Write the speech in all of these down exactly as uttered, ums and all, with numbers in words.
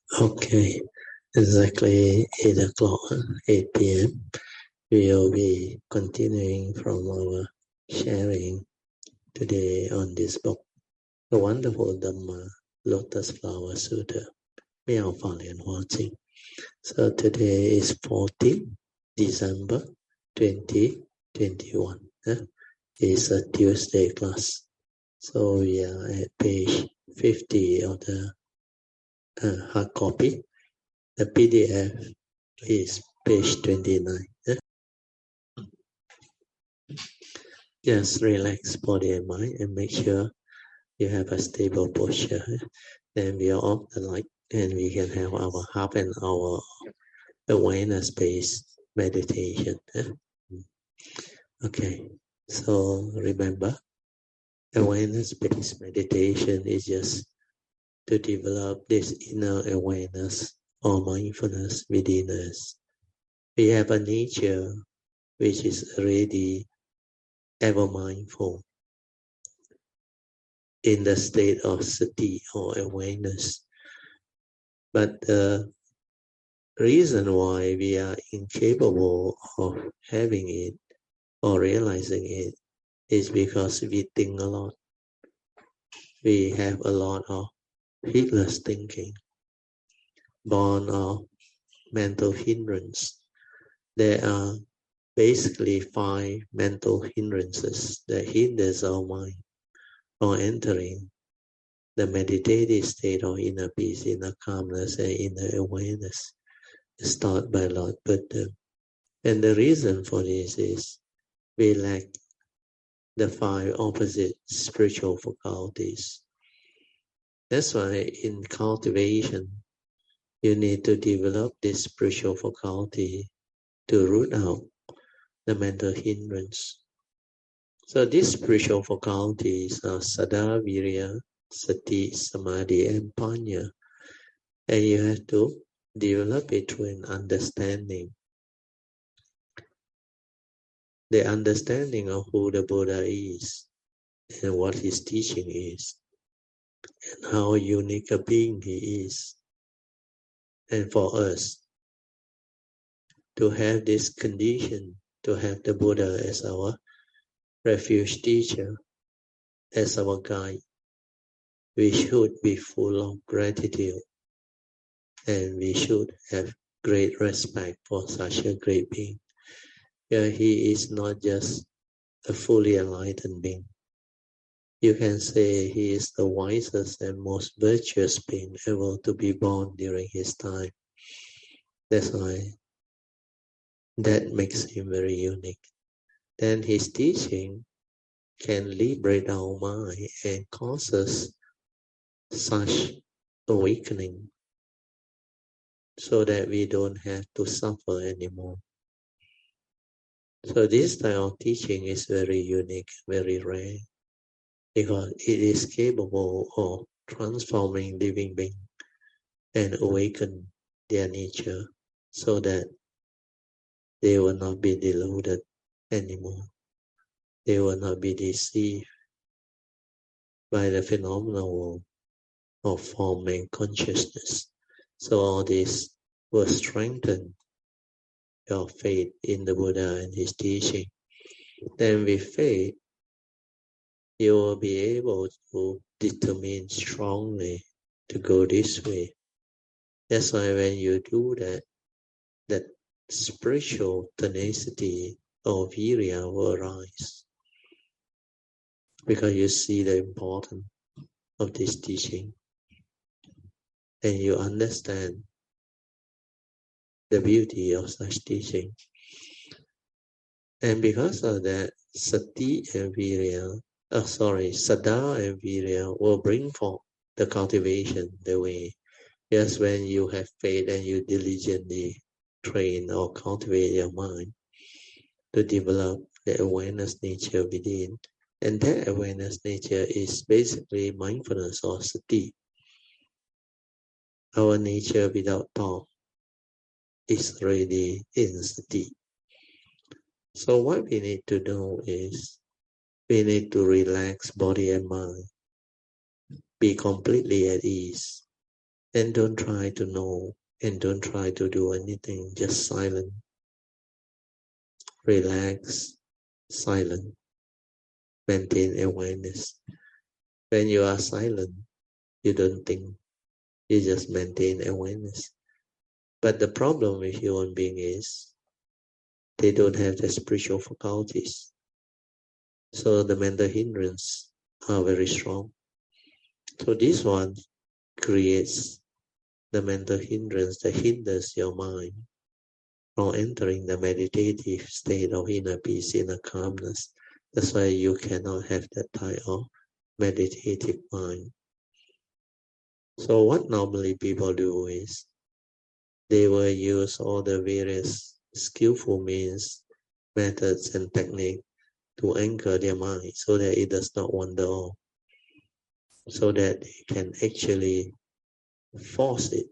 Okay, exactly eight o'clock, eight p m We will be continuing from our sharing today on this book, the wonderful Dhamma Lotus Flower Sutta, Miao Falian Huating. So today is fourteenth December twenty twenty-one. Eh? It's a Tuesday class. So we are at page fifty of the uh, hard copy. The P D F is page twenty-nine. Eh? Just relax body and mind and make sure you have a stable posture. Then we are off the light and we can have our half an hour awareness-based meditation. Okay, so remember, awareness-based meditation is just to develop this inner awareness or mindfulness within us. We have a nature which is already ever mindful in the state of sati or awareness. But the reason why we are incapable of having it or realizing it is because we think a lot. We have a lot of heedless thinking, born of mental hindrance. There are basically five mental hindrances that hinders our mind from entering the meditative state of inner peace, inner calmness, and inner awareness. It's taught by Lord Buddha. And the reason for this is we lack the five opposite spiritual faculties. That's why in cultivation, you need to develop this spiritual faculty to root out the mental hindrance. So these spiritual faculties are Saddha, Virya, Sati, Samadhi, and Panya. And you have to develop it through an understanding. The understanding of who the Buddha is and what his teaching is and how unique a being he is. And for us to have this condition, to have the Buddha as our refuge teacher, as our guide, we should be full of gratitude and we should have great respect for such a great being. Yeah, he is not just a fully enlightened being. You can say he is the wisest and most virtuous being ever to be born during his time. That's why that makes him very unique. Then his teaching can liberate our mind and cause us such awakening so that we don't have to suffer anymore. So this type of teaching is very unique, very rare, because it is capable of transforming living beings and awaken their nature so that they will not be deluded anymore. They will not be deceived by the phenomenal world of form and consciousness. So all this will strengthen your faith in the Buddha and his teaching. Then with faith, you will be able to determine strongly to go this way. That's why when you do that, that spiritual tenacity of virya will arise. Because you see the importance of this teaching. And you understand the beauty of such teaching. And because of that, sati and virya, oh sorry, saddha and virya will bring forth the cultivation, the way. Just when you have faith and you diligently train or cultivate your mind to develop the awareness nature within. And that awareness nature is basically mindfulness or sati. Our nature without thought is already in sati. So what we need to do is we need to relax body and mind, be completely at ease. And don't try to know, and don't try to do anything, just silent, relax, silent, maintain awareness. When you are silent, you don't think, you just maintain awareness. But the problem with human being is they don't have the spiritual faculties. So the mental hindrance are very strong. So this one creates the mental hindrance that hinders your mind from entering the meditative state of inner peace, inner calmness. That's why you cannot have that type of meditative mind. So what normally people do is they will use all the various skillful means, methods, and techniques to anchor their mind so that it does not wander off, so that they can actually force it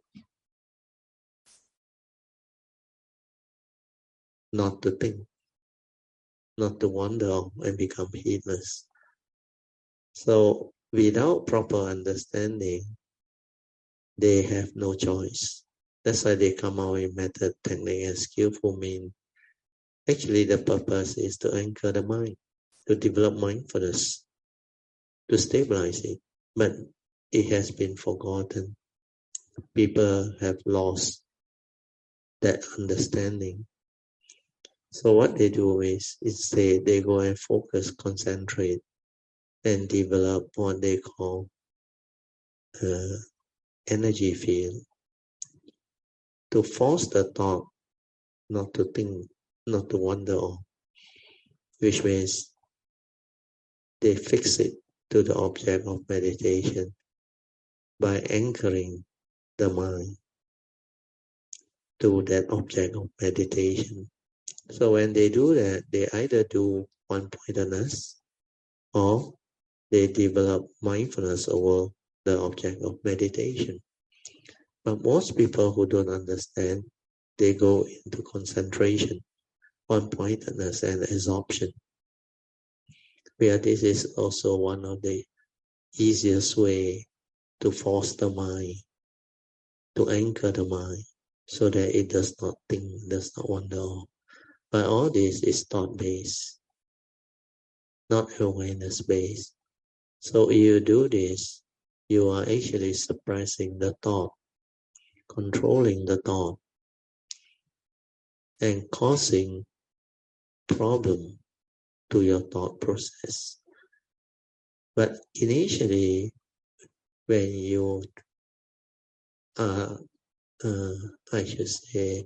not to think, not to wander off and become heedless. So without proper understanding, they have no choice. That's why they come out with method, technique, and skillful means. Actually, the purpose is to anchor the mind, to develop mindfulness, to stabilize it. But it has been forgotten. People have lost that understanding. So what they do is, instead they go and focus, concentrate, and develop what they call uh, energy field, to force the thought not to think, not to wander off, which means they fix it to the object of meditation by anchoring the mind to that object of meditation. So when they do that, they either do one-pointedness or they develop mindfulness over the object of meditation. But most people who don't understand, they go into concentration, one-pointedness, and absorption. Where this is also one of the easiest way to force the mind, to anchor the mind, so that it does not think, does not wander off. But all this is thought-based, not awareness-based. So if you do this, you are actually suppressing the thought, controlling the thought, and causing problem to your thought process. But initially, when you are, uh, I should say,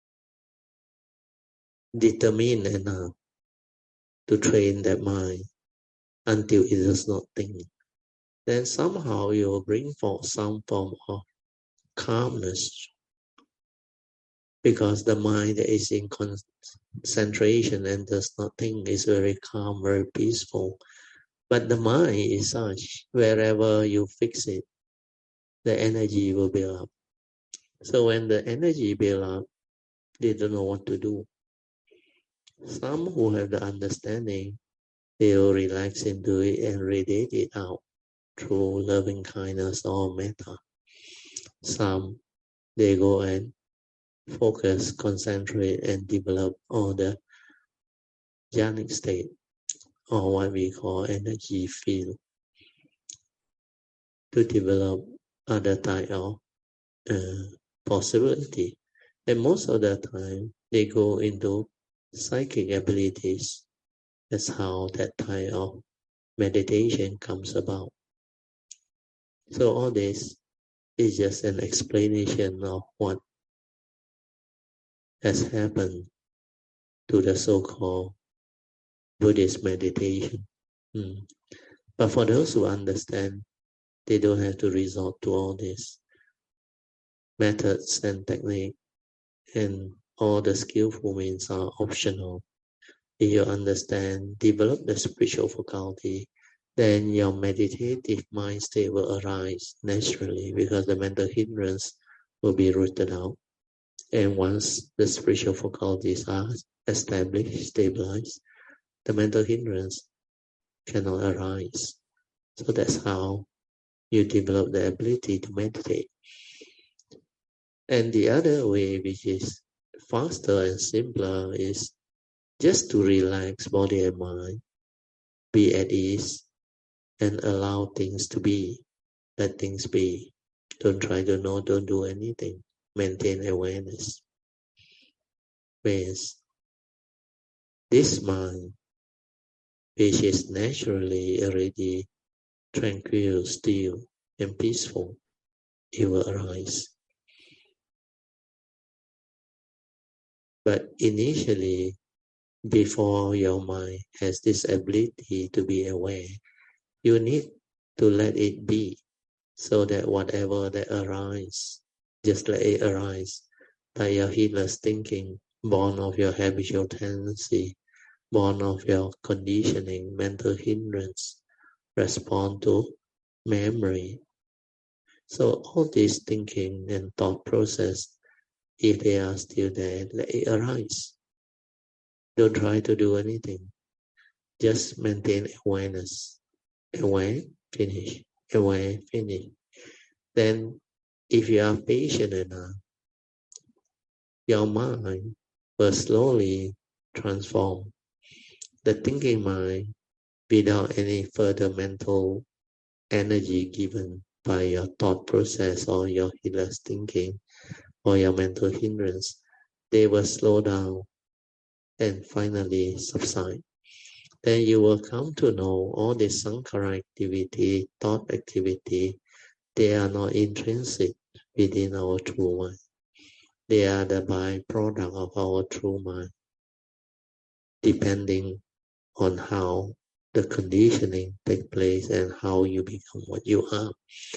determined enough to train that mind until it does not think, then somehow you will bring forth some form of calmness, because the mind that is in concentration and does not think is very calm, very peaceful. But the mind is such, wherever you fix it, the energy will build up. So when the energy build up, they don't know what to do. Some who have the understanding, they will relax into it and radiate it out through loving kindness or metta. Some, they go and focus, concentrate, and develop all the jhanic state, or what we call energy field, to develop other type of uh, possibility. And most of the time, they go into psychic abilities. That's how that type of meditation comes about. So all this is just an explanation of what has happened to the so-called Buddhist meditation. Hmm. But for those who understand, they don't have to resort to all these methods and technique, and all the skillful means are optional. If you understand, develop the spiritual faculty, then your meditative mind state will arise naturally, because the mental hindrance will be rooted out. And once the spiritual faculties are established, stabilized, the mental hindrance cannot arise. So that's how you develop the ability to meditate. And the other way, which is faster and simpler, is just to relax body and mind, be at ease, and allow things to be. Let things be. Don't try to know, don't do anything. Maintain awareness. Whereas this mind, which is naturally already tranquil, still, and peaceful, it will arise. But initially, before your mind has this ability to be aware, you need to let it be, so that whatever that arises, just let it arise. By your heedless thinking, born of your habitual tendency, born of your conditioning, mental hindrance, respond to memory. So all this thinking and thought process, if they are still there, let it arise. Don't try to do anything. Just maintain awareness. Aware, finish. Aware, finish. Then, if you are patient enough, your mind will slowly transform. The thinking mind, without any further mental energy given by your thought process or your heedless thinking or your mental hindrance, they will slow down and finally subside. Then you will come to know all this sankhara activity, thought activity, they are not intrinsic within our true mind. They are the byproduct of our true mind, depending on how the conditioning takes place and how you become what you are.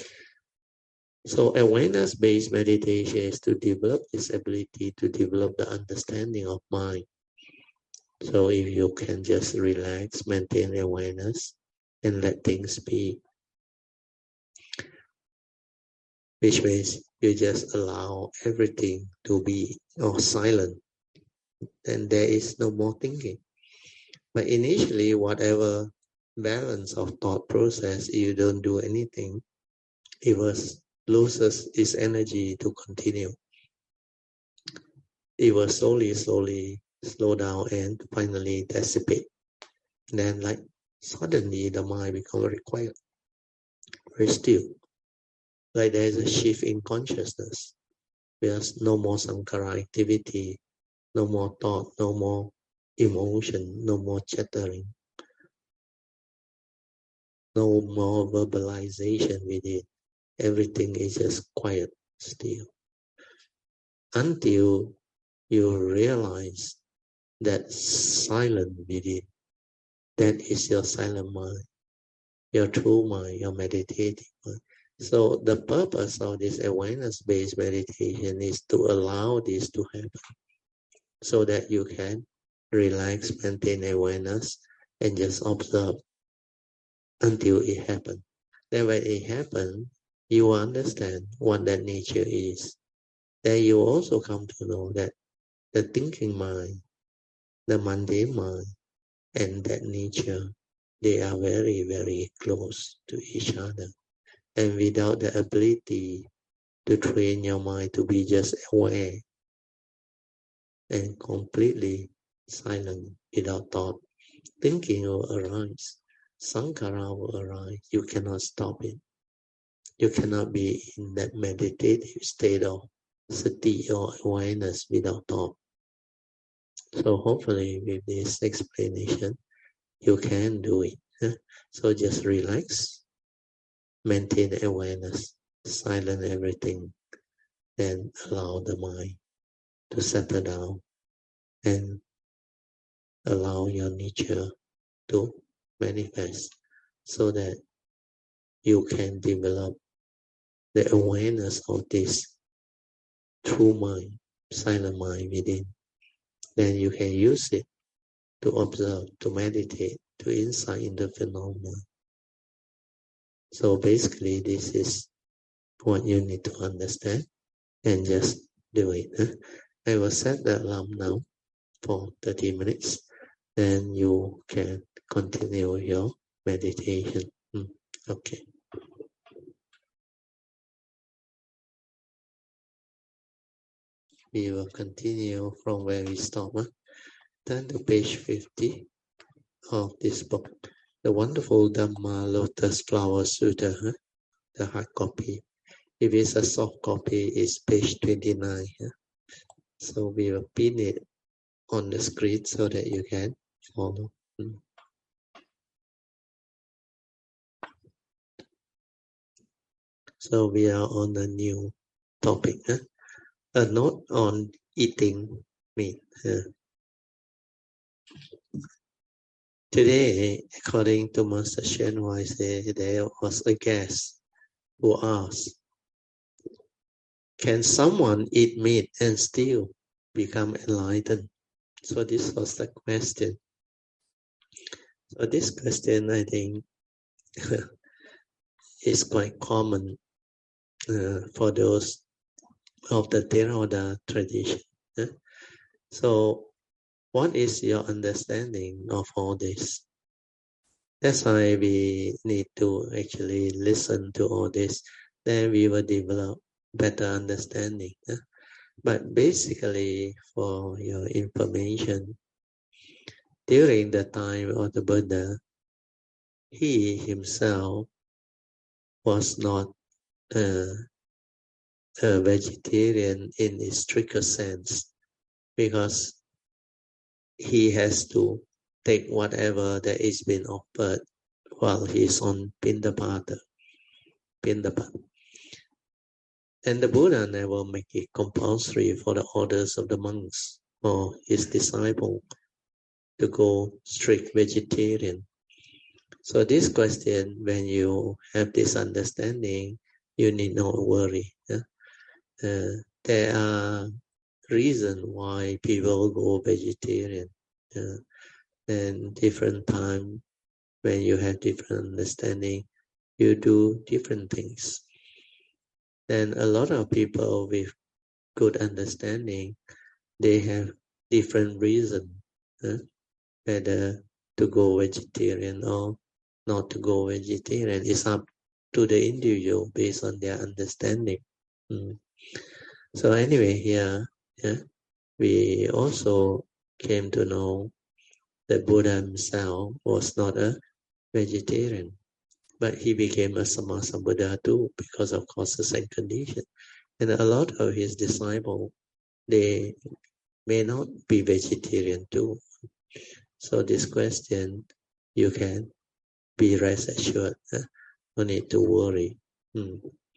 So awareness-based meditation is to develop this ability to develop the understanding of mind. So if you can just relax, maintain awareness, and let things be, which means you just allow everything to be or silent, then there is no more thinking. But initially, whatever balance of thought process, you don't do anything, it was loses its energy to continue. It will slowly, slowly slow down and finally dissipate. Then, like suddenly, the mind becomes very quiet, very still. Like there is a shift in consciousness. There's no more sankhara activity, no more thought, no more emotion, no more chattering, no more verbalization with it. Everything is just quiet, still. Until you realize that silent within, that is your silent mind, your true mind, your meditative mind. So the purpose of this awareness-based meditation is to allow this to happen, so that you can relax, maintain awareness, and just observe until it happens. Then when it happens, you will understand what that nature is. Then you also come to know that the thinking mind, the mundane mind, and that nature, they are very, very close to each other. And without the ability to train your mind to be just aware and completely silent without thought, thinking will arise. Sankhara will arise. You cannot stop it. You cannot be in that meditative state of sati or awareness without thought. So hopefully with this explanation, you can do it. So just relax, maintain awareness, silence everything, then allow the mind to settle down and allow your nature to manifest, so that you can develop the awareness of this true mind, silent mind within. Then you can use it to observe, to meditate, to insight into phenomena. So basically, this is what you need to understand, and just do it. Huh? I will set the alarm now for thirty minutes. Then you can continue your meditation. Hmm. Okay. we will continue from where we stop. Huh? Turn to page fifty of this book, the wonderful Dhamma Lotus Flower Sutta, huh? The hard copy. If it's a soft copy, it's page twenty-nine. Huh? So we will pin it on the screen so that you can follow. Mm. So we are on a new topic. Huh? A note on eating meat. Huh? Today, according to Master Shen Huai, there was a guest who asked, can someone eat meat and still become enlightened? So this was the question. So this question, I think, is quite common uh, for those of the Theravada tradition. Uh. So what is your understanding of all this? That's why we need to actually listen to all this. Then we will develop better understanding. Uh. But basically, for your information, during the time of the Buddha, he himself was not uh, a vegetarian in its stricter sense, because he has to take whatever that is being offered while he's on Pindapata. Pindapata. And the Buddha never make it compulsory for the orders of the monks or his disciple to go strict vegetarian. So this question, when you have this understanding, you need not worry. Yeah? Uh, there are reasons why people go vegetarian. Yeah? And different time, when you have different understanding, you do different things. And a lot of people with good understanding, they have different reasons, huh? Whether to go vegetarian or not to go vegetarian. It's up to the individual based on their understanding. Mm. So anyway, here, yeah, we also came to know that Buddha himself was not a vegetarian, but he became a Sammasambuddha too because of causes and conditions. And a lot of his disciples, they may not be vegetarian too. So this question, you can be rest assured. Huh? No need to worry. Hmm.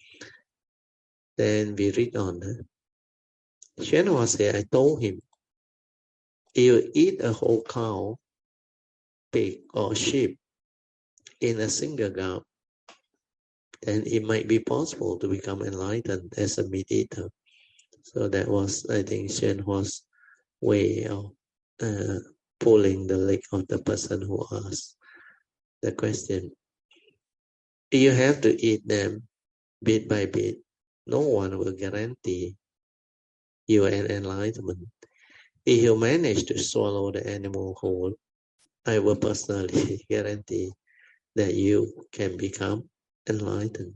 Then we read on. Huh? Shen Hua said, I told him, if you eat a whole cow, pig, or sheep in a single gulp, then it might be possible to become enlightened as a meat eater. So that was, I think, Shen Hua's way of uh, pulling the leg of the person who asked the question. You have to eat them bit by bit. No one will guarantee you an enlightenment. If you manage to swallow the animal whole, I will personally guarantee that you can become enlightened.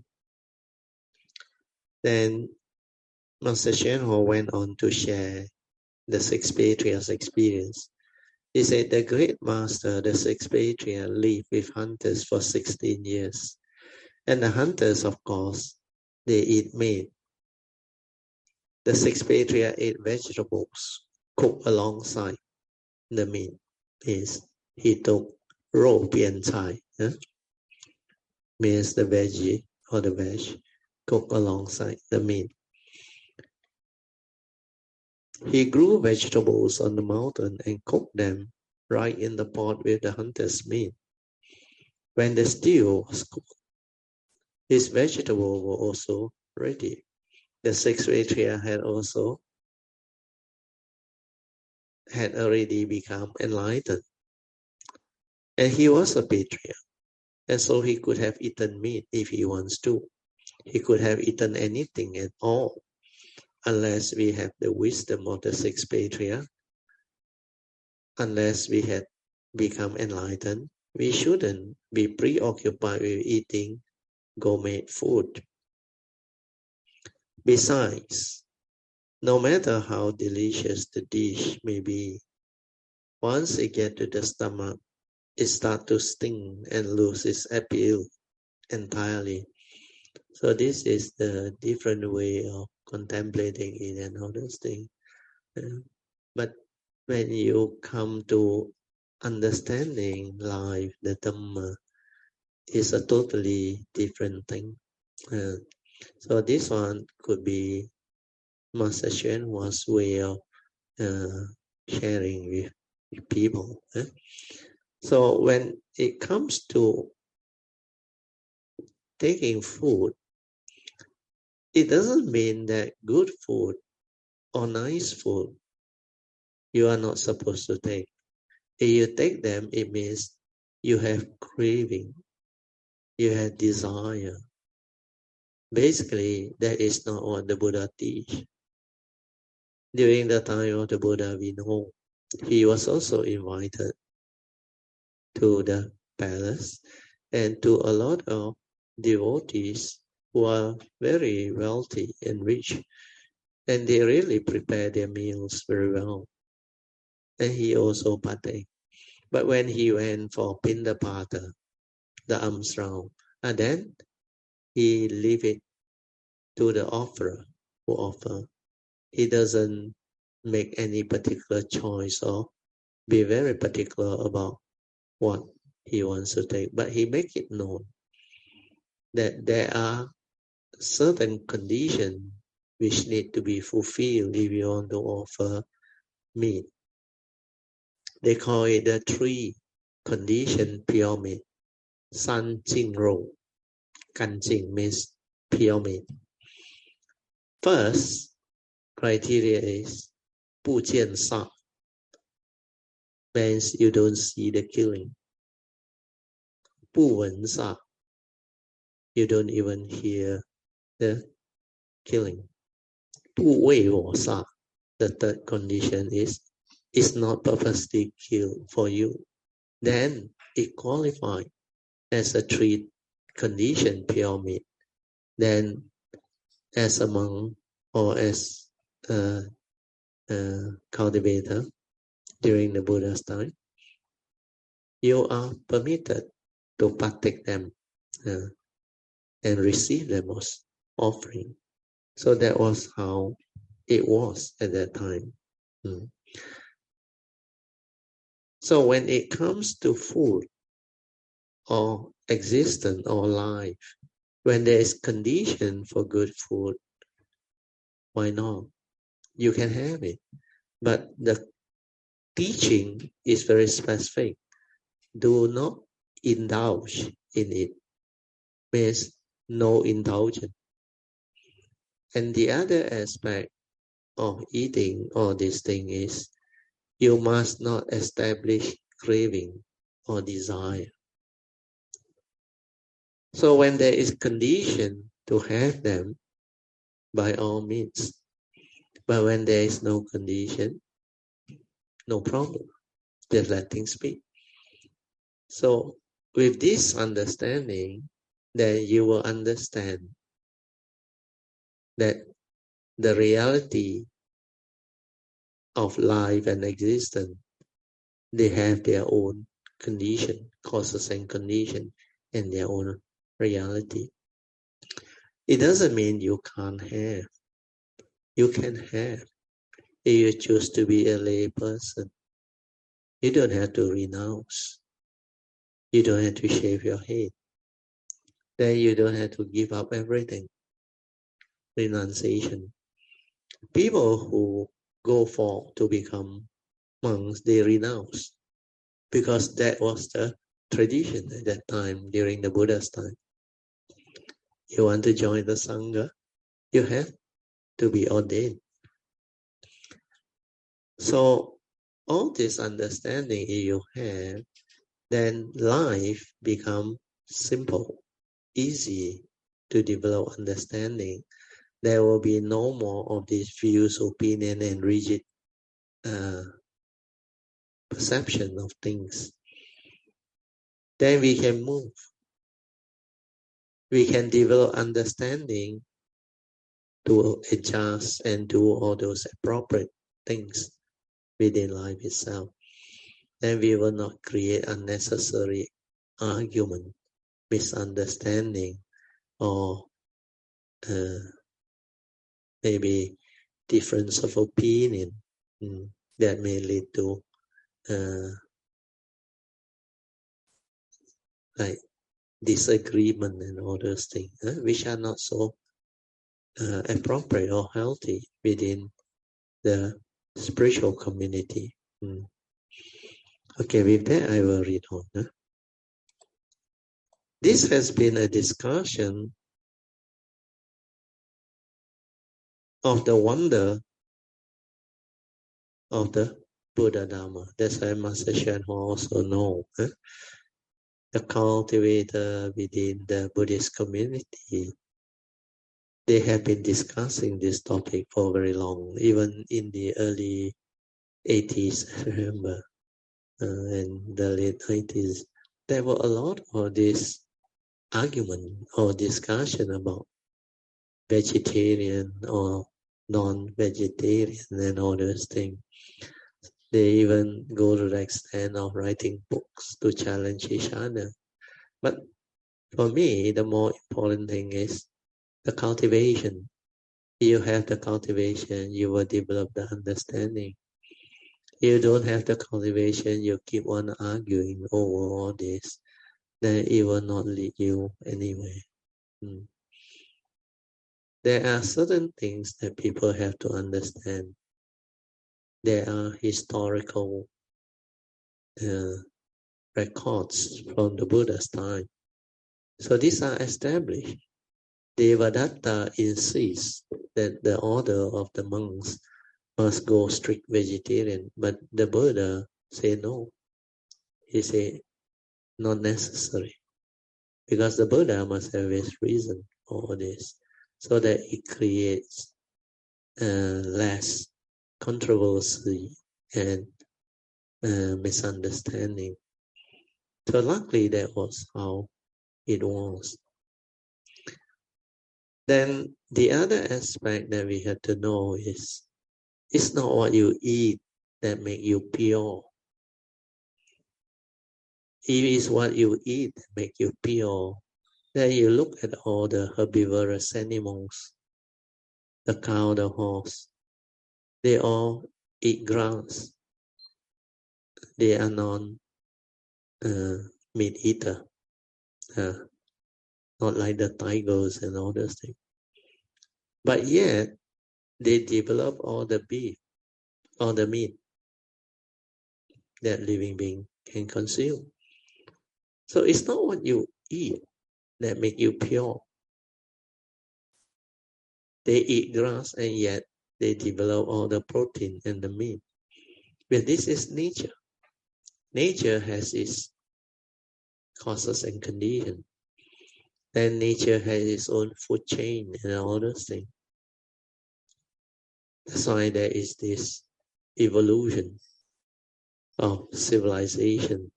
Then Master Shen Ho went on to share the six patriarchs' experience. He said the great master, the six patriarchs, lived with hunters for sixteen years. And the hunters, of course, they eat meat. The six patriarchs ate vegetables cooked alongside the meat. Is he took raw pian chai, eh? Means the veggie or the veg cooked alongside the meat. He grew vegetables on the mountain and cooked them right in the pot with the hunter's meat. When the stew was cooked, his vegetables were also ready. The sixth patriarch had also had already become enlightened. And he was a patriarch. And so he could have eaten meat if he wants to. He could have eaten anything at all, unless we have the wisdom of the sixth patriarch. Unless we had become enlightened, we shouldn't be preoccupied with eating gourmet food. Besides, no matter how delicious the dish may be, once it gets to the stomach, it starts to sting and lose its appeal entirely. So this is the different way of contemplating it and all those things. Uh, but when you come to understanding life, the Dhamma is a totally different thing. Uh, so this one could be Master Xuan was way of uh, sharing with, with people. Eh? So when it comes to taking food, it doesn't mean that good food or nice food you are not supposed to take. If you take them, it means you have craving, you have desire. Basically, that is not what the Buddha teach. During the time of the Buddha, we know he was also invited to the palace and to a lot of devotees who are very wealthy and rich, and they really prepare their meals very well. And he also partake. But when he went for Pindapata, the alms round, and then he leave it to the offerer who offer. He doesn't make any particular choice or be very particular about what he wants to take, but he make it known that there are certain conditions which need to be fulfilled if you want to offer meat. They call it the three condition pyramid. San Jing Rong. Kan Jing means pyramid. First criteria is 不见杀, means you don't see the killing. 不闻杀, you don't even hear the killing. 不为我杀, the third condition is it's not purposely killed for you. Then it qualifies as a three condition pyramid. Then as a monk or as a, a cultivator during the Buddha's time, you are permitted to partake them uh, and receive them as offering. So that was how it was at that time. Mm. So when it comes to food or existence or life, when there is condition for good food, why not? You can have it. But the teaching is very specific. Do not indulge in it. Means no indulgence. And the other aspect of eating all these things is you must not establish craving or desire. So when there is condition to have them, by all means. But when there is no condition, no problem. Just let things be. So with this understanding, then you will understand that the reality of life and existence, they have their own condition, causes and condition, and their own reality. It doesn't mean you can't have. You can have. If you choose to be a lay person, you don't have to renounce. You don't have to shave your head. Then you don't have to give up everything. Renunciation. People who go for to become monks, they renounce because that was the tradition at that time during the Buddha's time. You want to join the Sangha, you have to be ordained. So all this understanding you have, then life becomes simple, easy to develop understanding. There will be no more of these views, opinion, and rigid uh, perception of things. Then we can move. We can develop understanding to adjust and do all those appropriate things within life itself. Then we will not create unnecessary argument, misunderstanding, or uh, maybe difference of opinion mm, that may lead to uh, like disagreement and all those things, uh, which are not so uh, appropriate or healthy within the spiritual community. Mm. Okay, with that I will read on. Huh? This has been a discussion of the wonder of the Buddha Dharma. That's why Master Shan also know. Huh? The cultivator within the Buddhist community, they have been discussing this topic for very long, even in the early eighties, I remember, uh, and the late nineties. There were a lot of this argument or discussion about vegetarian or non-vegetarian and all those things. They even go to the extent of writing books to challenge each other. But for me, the more important thing is the cultivation. You have the cultivation, you will develop the understanding. You don't have the cultivation, you keep on arguing over all this, then it will not lead you anywhere. Hmm. There are certain things that people have to understand. There are historical uh, records from the Buddha's time. So these are established. Devadatta insists that the order of the monks must go strict vegetarian, but the Buddha say no. He say not necessary, because the Buddha must have his reason for this, so that it creates uh, less controversy and uh, misunderstanding. So luckily that was how it was. Then the other aspect that we had to know is, it's not what you eat that make you pure. It is what you eat that make you pure. Then you look at all the herbivorous animals, the cow, the horse, they all eat grass. They are non uh, meat eater, uh, not like the tigers and all those things. But yet, they develop all the beef, all the meat that living being can consume. So it's not what you eat that make you pure. They eat grass and yet they develop all the protein and the meat. But this is nature. Nature has its causes and conditions. Then nature has its own food chain and all those things. That's why there is this evolution of civilization,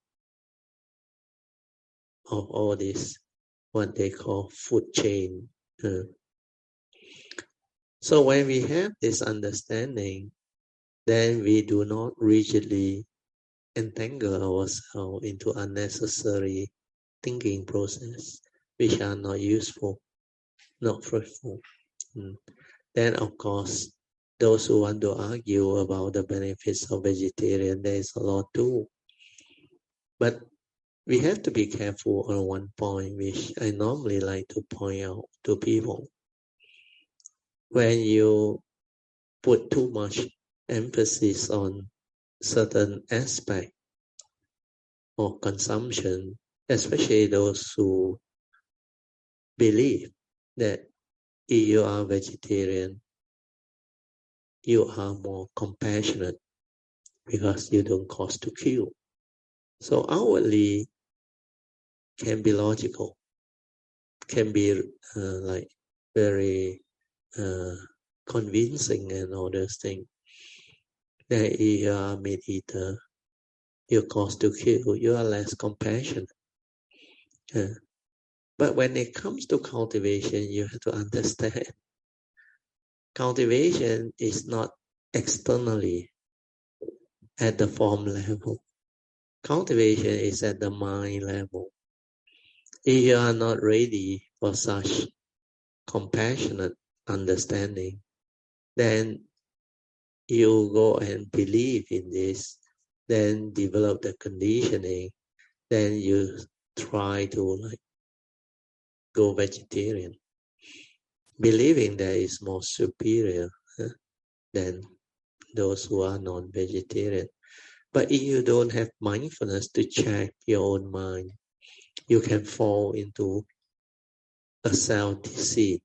of all this, what they call food chain. Uh, so when we have this understanding, then we do not rigidly entangle ourselves into unnecessary thinking process, which are not useful, not fruitful. Mm. Then, of course, those who want to argue about the benefits of vegetarian, there is a lot too. But we have to be careful on one point, which I normally like to point out to people. When you put too much emphasis on certain aspect of consumption, especially those who believe that if you are vegetarian, you are more compassionate because you don't cause to kill. So outwardly can be logical, can be uh, like very uh, convincing and all those things. That if you are a meat eater, you cause to kill, you are less compassionate. Uh, but when it comes to cultivation, you have to understand cultivation is not externally at the form level. Cultivation is at the mind level. If you are not ready for such compassionate understanding, then you go and believe in this, then develop the conditioning, then you try to like go vegetarian, believing that is more superior huh, than those who are non-vegetarian. But if you don't have mindfulness to check your own mind, you can fall into a self-deceit,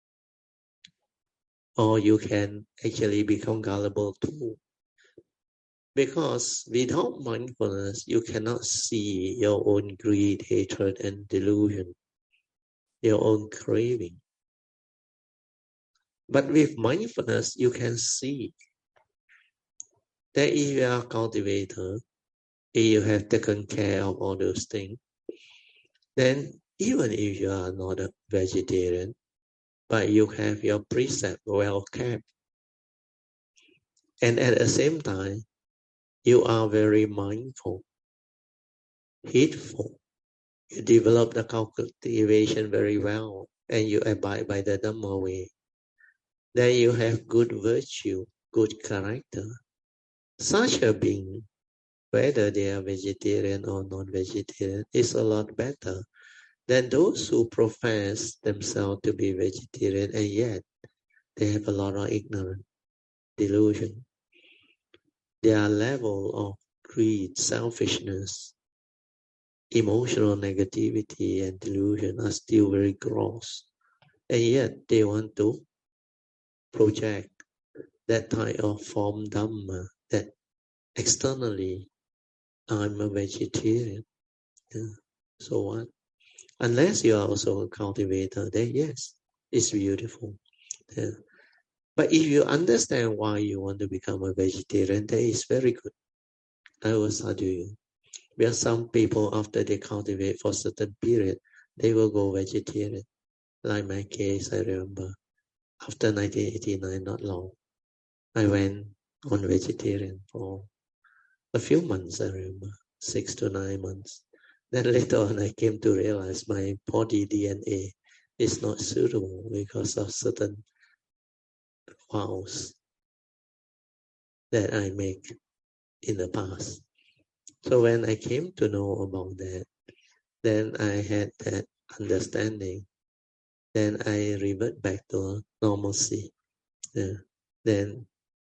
or you can actually become gullible too. Because without mindfulness, you cannot see your own greed, hatred, and delusion, your own craving. But with mindfulness, you can see that if you are a cultivator, if you have taken care of all those things, then even if you are not a vegetarian, but you have your precept well kept, and at the same time, you are very mindful, heedful, you develop the cultivation very well, and you abide by the Dhamma way, then you have good virtue, good character. Such a being, whether they are vegetarian or non-vegetarian, is a lot better than those who profess themselves to be vegetarian and yet they have a lot of ignorance, delusion. Their level of greed, selfishness, emotional negativity and delusion are still very gross. And yet they want to project that type of form Dhamma that externally I'm a vegetarian. Yeah. So what? Unless you are also a cultivator, then yes, it's beautiful. Yeah. But if you understand why you want to become a vegetarian, that is very good. I will sadhu you. There are some people, after they cultivate for a certain period, they will go vegetarian. Like my case, I remember, after nineteen eighty-nine, not long, I went on vegetarian for a few months, I remember, six to nine months. Then later on, I came to realize my body D N A is not suitable because of certain vows that I make in the past. So when I came to know about that, then I had that understanding. Then I revert back to normalcy. Yeah. Then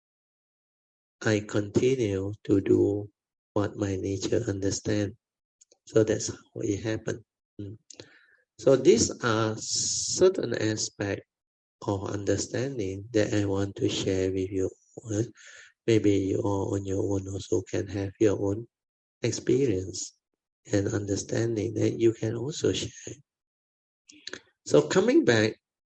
I continue to do what my nature understands. So that's how it happened. Mm. So these are certain aspects of understanding that I want to share with you. Maybe you all on your own also can have your own experience and understanding that you can also share. So coming back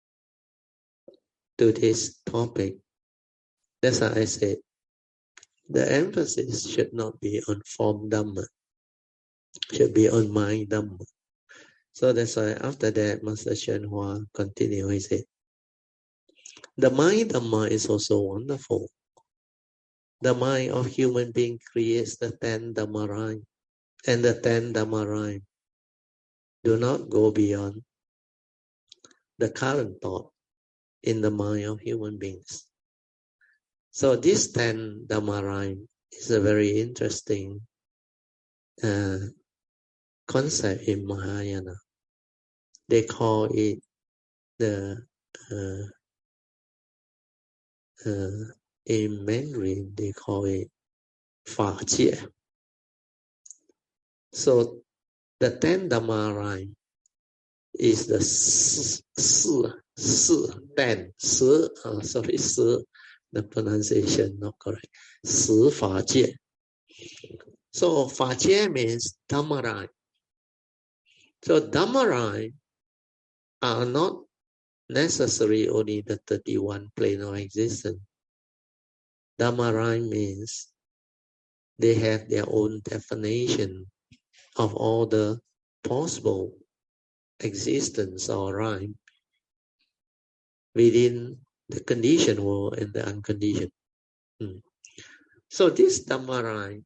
to this topic, that's how I said, the emphasis should not be on form Dhamma, should be on mind Dhamma. So that's why after that, Master Shen Hua continued, he said, the mind Dhamma is also wonderful. The mind of human being creates the ten Dhamma rhyme, and the ten Dhamma rhyme do not go beyond the current thought in the mind of human beings. So this ten Dhamma rhyme is a very interesting uh, concept in Mahayana. They call it the uh, uh, in Mandarin they call it Fa Jie. So the ten Dhamma rhyme is the si, si, ten, si, uh, sorry, si, the pronunciation not correct. Si Fa Jie. So Fa Jie means Dhamma rhyme. So Dhamma rhyme are not necessary only the thirty-one plane of existence. Dhamma rhyme means they have their own definition of all the possible existence or rhyme within the conditioned world and the unconditioned. Hmm. So this Dhamma rhyme,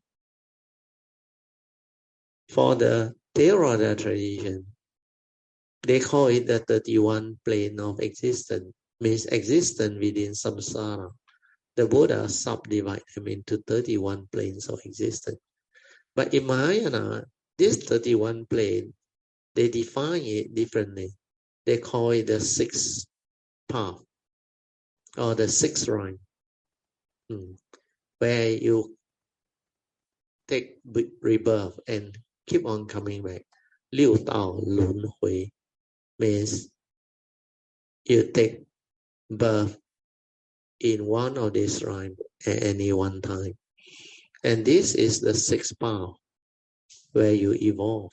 for the Theravada tradition, they call it the thirty-one plane of existence, means existence within samsara. The Buddha subdivided them into thirty-one planes of existence. But in Mahayana, this thirty-one plane, they define it differently. They call it the sixth path or the sixth rhyme, hmm. where you take rebirth and keep on coming back. Liu Dao Lun Hui means you take birth in one of these rhymes at any one time. And this is the sixth path where you evolve.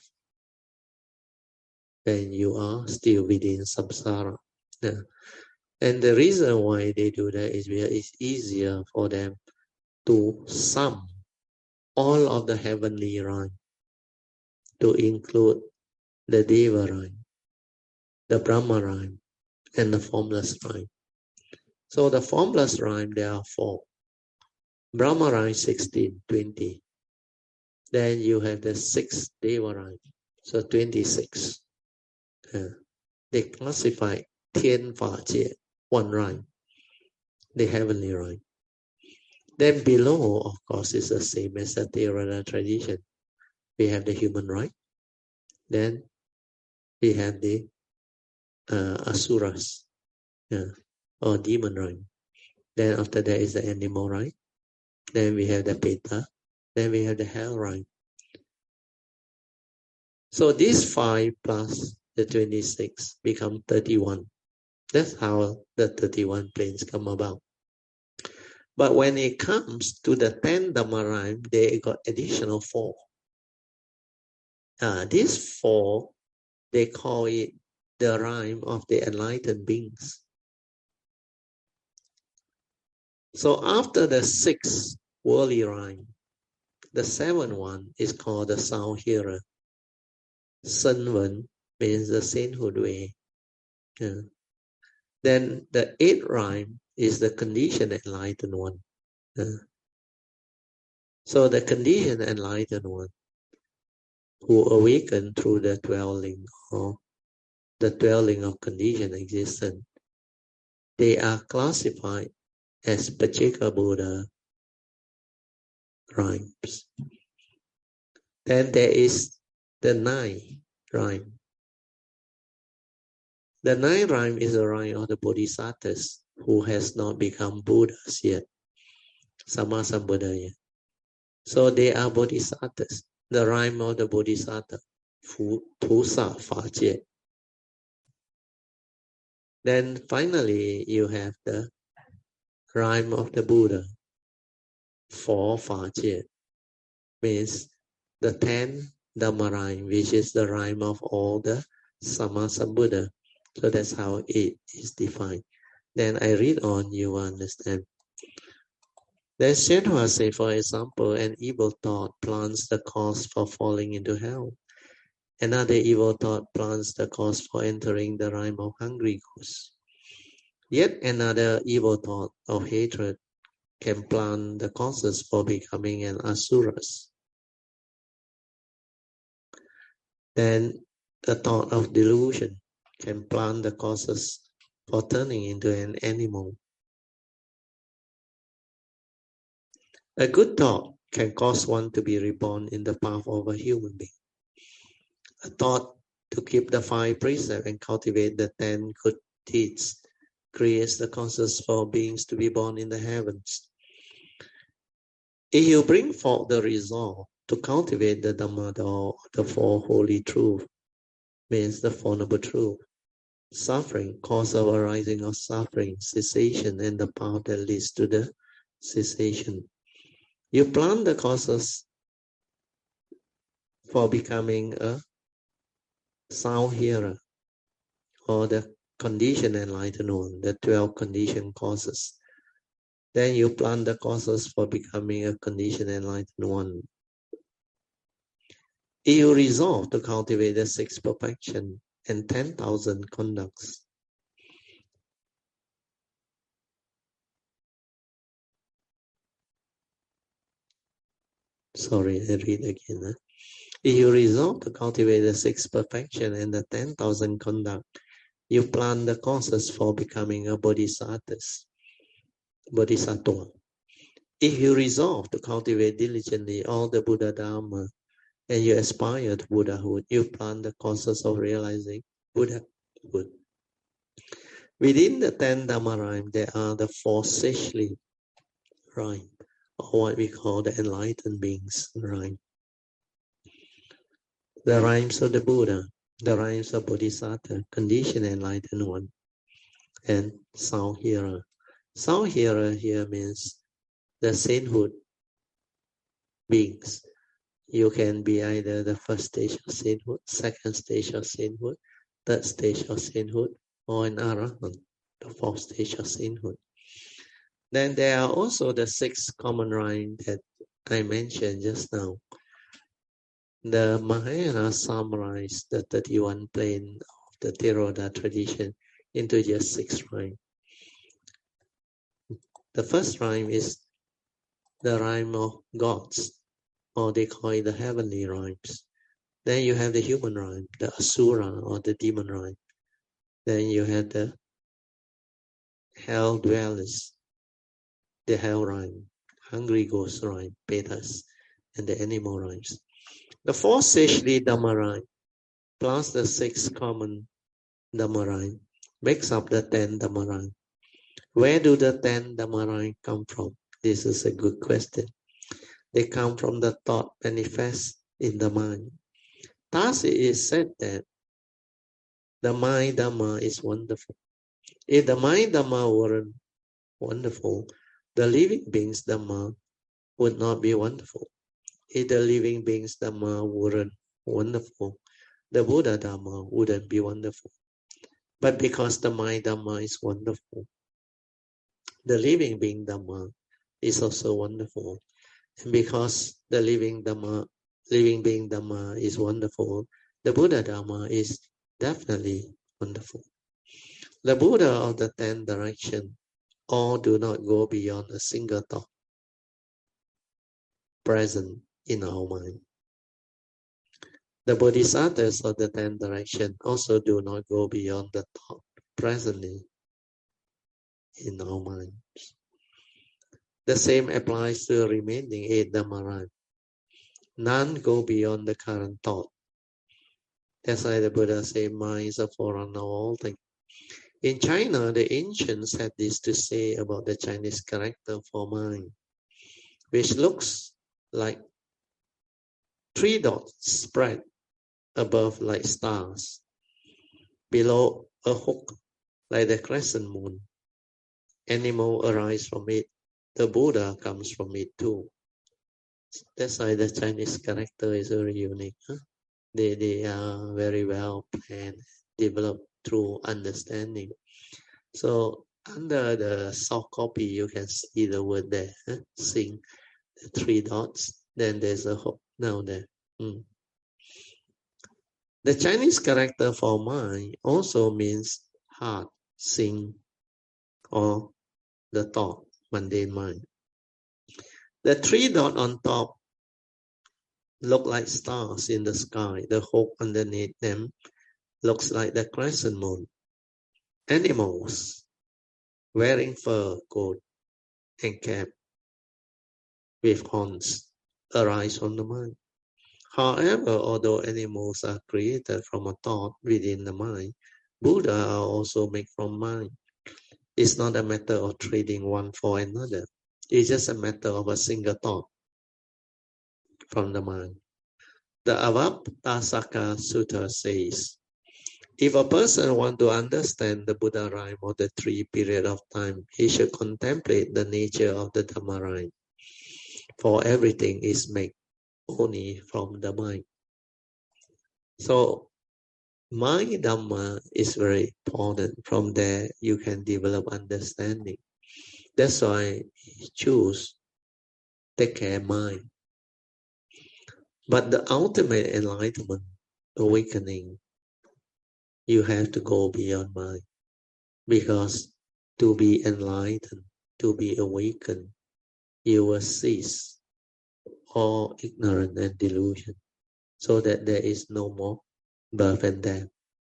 Then you are still within samsara. Yeah. And the reason why they do that is because it's easier for them to sum all of the heavenly rhyme, to include the Deva rhyme, the Brahma rhyme, and the formless rhyme. So the formless rhyme, there are four. Brahma rhyme sixteen, twenty. Then you have the six Deva rhyme, so twenty-six. Uh, they classify Tian Fa Jie, one rhyme, the heavenly rhyme. Then below, of course, is the same as the Theravada tradition. We have the human rhyme. Then we have the uh, asuras, yeah, or demon rhyme. Then after that is the animal rhyme. Then we have the Peta. Then we have the hell rhyme. So these five plus the twenty-six become thirty-one. That's how the thirty-one planes come about. But when it comes to the ten Dhamma rhyme, they got additional four. Uh, these four, they call it the rhyme of the enlightened beings. So after the sixth worldly rhyme, the seventh one is called the sound hearer. Sen Wen means the sainthood way. Yeah. Then the eighth rhyme is the conditioned enlightened one. Yeah. So the conditioned enlightened one, who awaken through the dwelling or the dwelling of conditioned existence, they are classified as Pacceka Buddha rhymes. Then there is the ninth rhyme. The ninth rhyme is a rhyme of the Bodhisattvas who has not become Buddhas yet, Sammasambuddha yet. So they are Bodhisattvas. The rhyme of the Bodhisattva, Pusa Fa Jie. Then finally you have the rhyme of the Buddha, Phó Fa Jie, means the ten Dhamma rhyme, which is the rhyme of all the Sammasambuddha. So that's how it is defined. Then I read on, you will understand. Then Shenhua say, for example, an evil thought plants the cause for falling into hell. Another evil thought plants the cause for entering the rhyme of hungry goose. Yet another evil thought of hatred can plant the causes for becoming an asuras. Then the thought of delusion can plant the causes for turning into an animal. A good thought can cause one to be reborn in the path of a human being. A thought to keep the five precepts and cultivate the ten good deeds creates the causes for beings to be born in the heavens. If you bring forth the resolve to cultivate the Dhamma, the four holy truths, means the Four Noble Truths, suffering, cause of arising of suffering, cessation, and the path that leads to the cessation. You plant the causes for becoming a sound hearer, or the conditioned enlightened one, the twelve conditioned causes. Then you plant the causes for becoming a conditioned enlightened one. If you resolve to cultivate the six perfection and ten thousand conducts, Sorry, I read again. Huh? If you resolve to cultivate the sixth perfection and the ten thousand conduct, you plant the causes for becoming a bodhisattva. Bodhisattva. If you resolve to cultivate diligently all the Buddha Dharma and you aspire to Buddhahood, you plant the causes of realizing Buddhahood. Within the ten Dhamma rhyme, there are the four sagely rhyme, or what we call the enlightened beings rhyme. The rhymes of the Buddha, the rhymes of Bodhisattva, conditioned enlightened one, and sound hearer. Sound hearer here means the sainthood beings. You can be either the first stage of sainthood, second stage of sainthood, third stage of sainthood, or an arahant, the fourth stage of sainthood. Then there are also the six common rhymes that I mentioned just now. The Mahayana summarized the thirty-one plane of the Theravada tradition into just six rhymes. The first rhyme is the rhyme of gods, or they call it the heavenly rhymes. Then you have the human rhyme, the asura or the demon rhyme. Then you have the hell dwellers, the hell rhyme, hungry ghost rhyme, petas, and the animal rhymes. The four sagely Dhamma rhyme plus the six common Dhamma rhyme makes up the ten Dhamma rhyme. Where do the ten Dhamma rhyme come from? This is a good question. They come from the thought manifest in the mind. Thus it is said that the mind Dhamma is wonderful. If the mind Dhamma weren't wonderful, the living beings Dhamma would not be wonderful. If the living beings Dhamma weren't wonderful, the Buddha Dhamma wouldn't be wonderful. But because the mind Dhamma is wonderful, the living being Dhamma is also wonderful. And because the living Dhamma, living being Dhamma is wonderful, the Buddha Dhamma is definitely wonderful. The Buddha of the ten directions all do not go beyond a single thought present in our mind. The Bodhisattvas of the ten directions also do not go beyond the thought presently in our minds. The same applies to the remaining eight Dhamma rhymes. None go beyond the current thought. That's why the Buddha said, mind is a forerunner of all things. In China, the ancients had this to say about the Chinese character for mind, which looks like three dots spread above like stars, below a hook like the crescent moon. Animal arise from it. The Buddha comes from it too. That's why the Chinese character is very unique. Huh? They, they are very well planned, developed through understanding. So under the soft copy, you can see the word there, huh? Sing, the three dots. Then there's a hook now there. Hmm. The Chinese character for mind also means heart, sing, or the thought, mundane mind. The three dots on top look like stars in the sky. The hook underneath them looks like the crescent moon. Animals wearing fur coat and cap with horns arise from the mind. However, although animals are created from a thought within the mind, Buddha are also made from mind. It's not a matter of trading one for another. It's just a matter of a single thought from the mind. The Avatamsaka Sutta says, if a person wants to understand the Buddha rhyme of the three period of time, he should contemplate the nature of the Dhamma rhyme. For everything is made only from the mind. So, mind Dhamma is very important. From there, you can develop understanding. That's why he choose take care mind. But the ultimate enlightenment, awakening, you have to go beyond mind. Because to be enlightened, to be awakened, you will cease all ignorance and delusion, so that there is no more birth and death,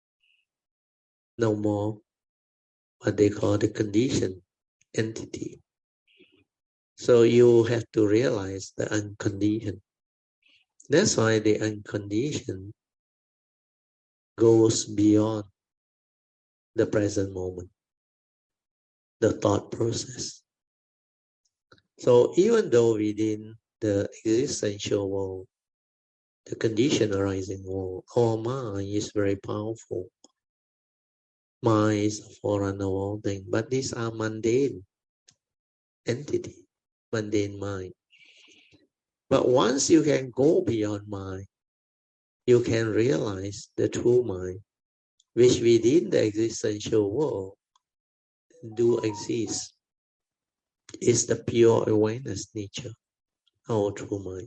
no more what they call the conditioned entity. So you have to realize the unconditioned. That's why the unconditioned goes beyond the present moment, the thought process. So even though within the existential world, the conditioned arising world, our mind is very powerful. Mind is a forerunner of all things, but these are mundane entity, mundane mind. But once you can go beyond mind, you can realize the true mind, which within the existential world do exist, is the pure awareness nature, our true mind.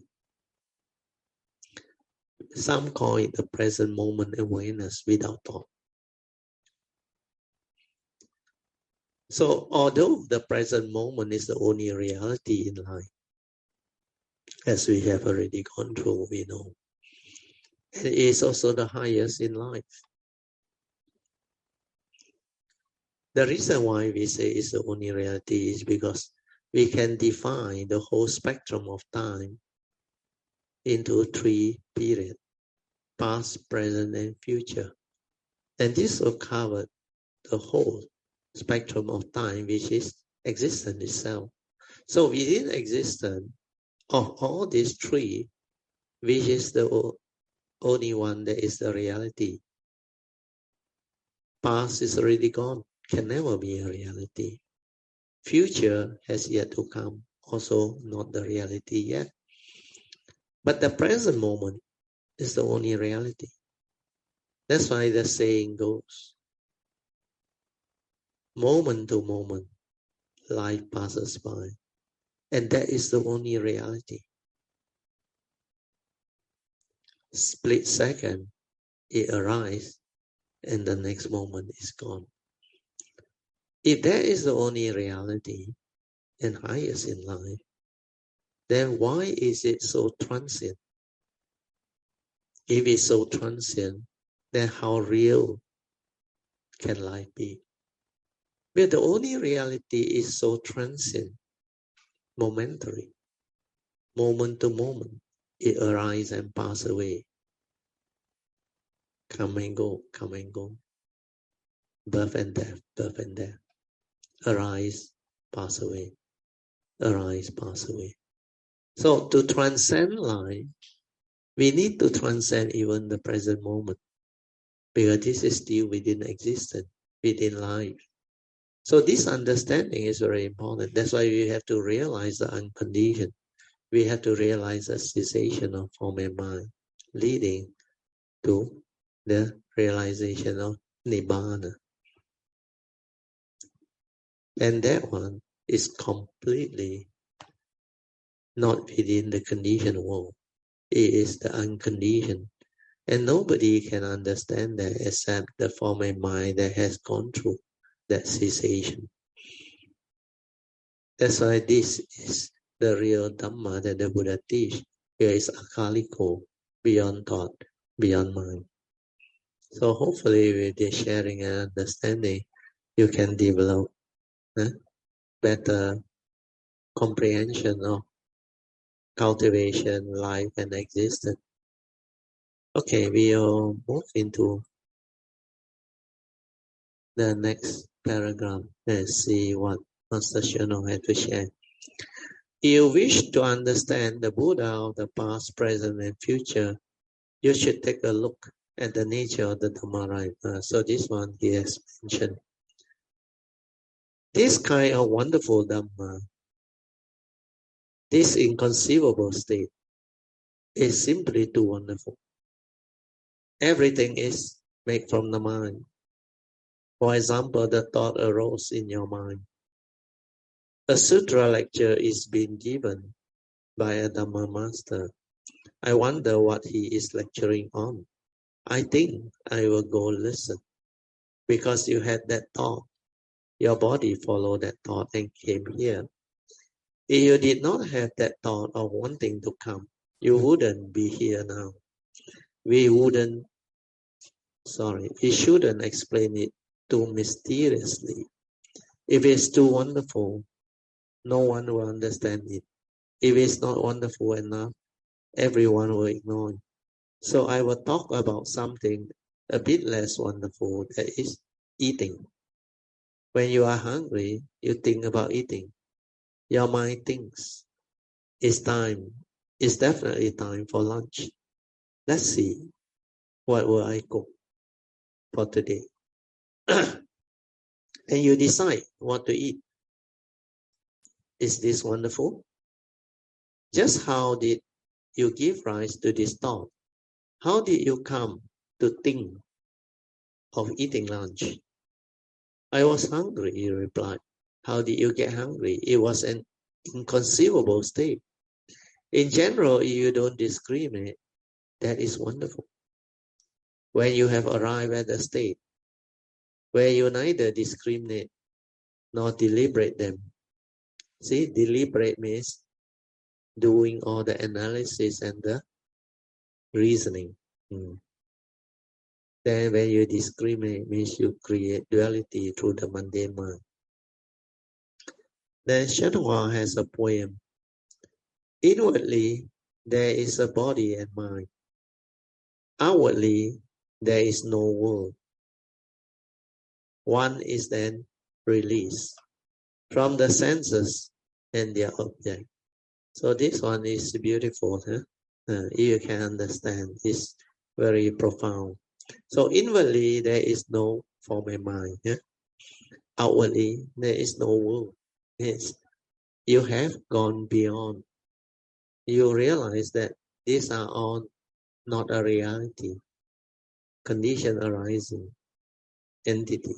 Some call it the present moment awareness without thought. So although the present moment is the only reality in life, as we have already gone through, we know, and it is also the highest in life. The reason why we say it's the only reality is because we can define the whole spectrum of time into three periods: past, present, and future. And this will cover the whole spectrum of time, which is existence itself. So within existence of all these three, which is the only one that is the reality. Past is already gone, can never be a reality. Future has yet to come, also not the reality yet. But the present moment is the only reality. That's why the saying goes, moment to moment, life passes by. And that is the only reality. Split second, it arises, and the next moment is gone. If that is the only reality and highest in life, then why is it so transient? If it's so transient, then how real can life be? But the only reality is so transient, momentary, moment to moment. It arises and passes away. Come and go, come and go. Birth and death, birth and death. Arise, pass away. Arise, pass away. So to transcend life, we need to transcend even the present moment, because this is still within existence, within life. So this understanding is very important. That's why we have to realize the unconditioned. We have to realize the cessation of form and mind, leading to the realization of Nibbana. And that one is completely not within the conditioned world. It is the unconditioned. And nobody can understand that except the form and mind that has gone through that cessation. That's why this is the real Dhamma that the Buddha teach. Here is akaliko, beyond thought, beyond mind. So hopefully with this sharing and understanding, you can develop eh, better comprehension of cultivation, life, and existence. Okay, we'll move into the next paragraph and see what Master Shano had to share. If you wish to understand the Buddha of the past, present, and future, you should take a look at the nature of the Dhammaraya. So this one he has mentioned. This kind of wonderful Dhamma, this inconceivable state, is simply too wonderful. Everything is made from the mind. For example, the thought arose in your mind. A sutra lecture is being given by a Dhamma master. I wonder what he is lecturing on. I think I will go listen. Because you had that thought, your body followed that thought and came here. If you did not have that thought of wanting to come, you wouldn't be here now. We wouldn't, sorry, we shouldn't explain it too mysteriously. If it's too wonderful, no one will understand it. If it's not wonderful enough, everyone will ignore it. So I will talk about something a bit less wonderful, that is eating. When you are hungry, you think about eating. Your mind thinks, it's time. It's definitely time for lunch. Let's see, what will I cook for today? And you decide what to eat. Is this wonderful? Just how did you give rise to this thought? How did you come to think of eating lunch? I was hungry, he replied. How did you get hungry? It was an inconceivable state. In general, if you don't discriminate, that is wonderful. When you have arrived at a state where you neither discriminate nor deliberate them. See, deliberate means doing all the analysis and the reasoning. Hmm. Then when you discriminate, means you create duality through the mundane mind. Then Shenhua has a poem. Inwardly, there is a body and mind. Outwardly, there is no world. One is then released from the senses and their object. So this one is beautiful. Huh? Uh, you can understand. It's very profound. So inwardly, there is no form and mind. Yeah? Outwardly, there is no world. Yes. You have gone beyond. You realize that these are all not a reality, condition arising, entity.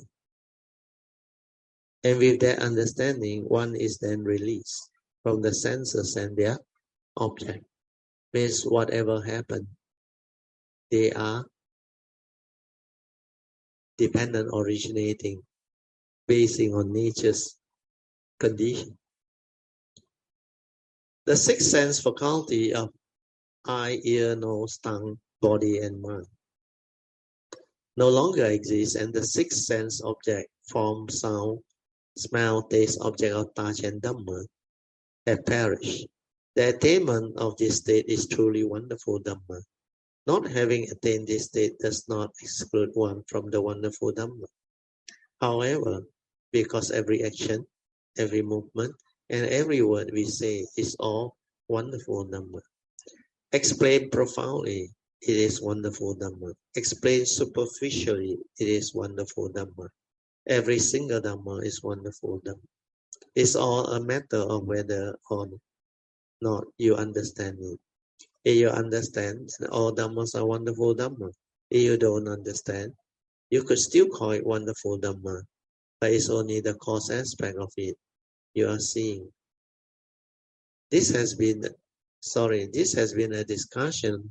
And with that understanding, one is then released from the senses and their object. Means whatever happened, they are dependent, originating, basing on nature's condition. The sixth sense faculty of eye, ear, nose, tongue, body, and mind no longer exists, and the sixth sense object, form, sound, smell, taste, object of touch, and Dhamma have perished. The attainment of this state is truly wonderful Dhamma. Not having attained this state does not exclude one from the wonderful Dhamma. However, because every action, every movement, and every word we say is all wonderful Dhamma. Explained profoundly, it is wonderful Dhamma. Explained superficially, it is wonderful Dhamma. Every single Dhamma is wonderful Dhamma. It's all a matter of whether or not you understand it. If you understand, all Dhammas are wonderful Dhamma. If you don't understand, you could still call it wonderful Dhamma, but it's only the cause aspect of it you are seeing. This has been, sorry, this has been a discussion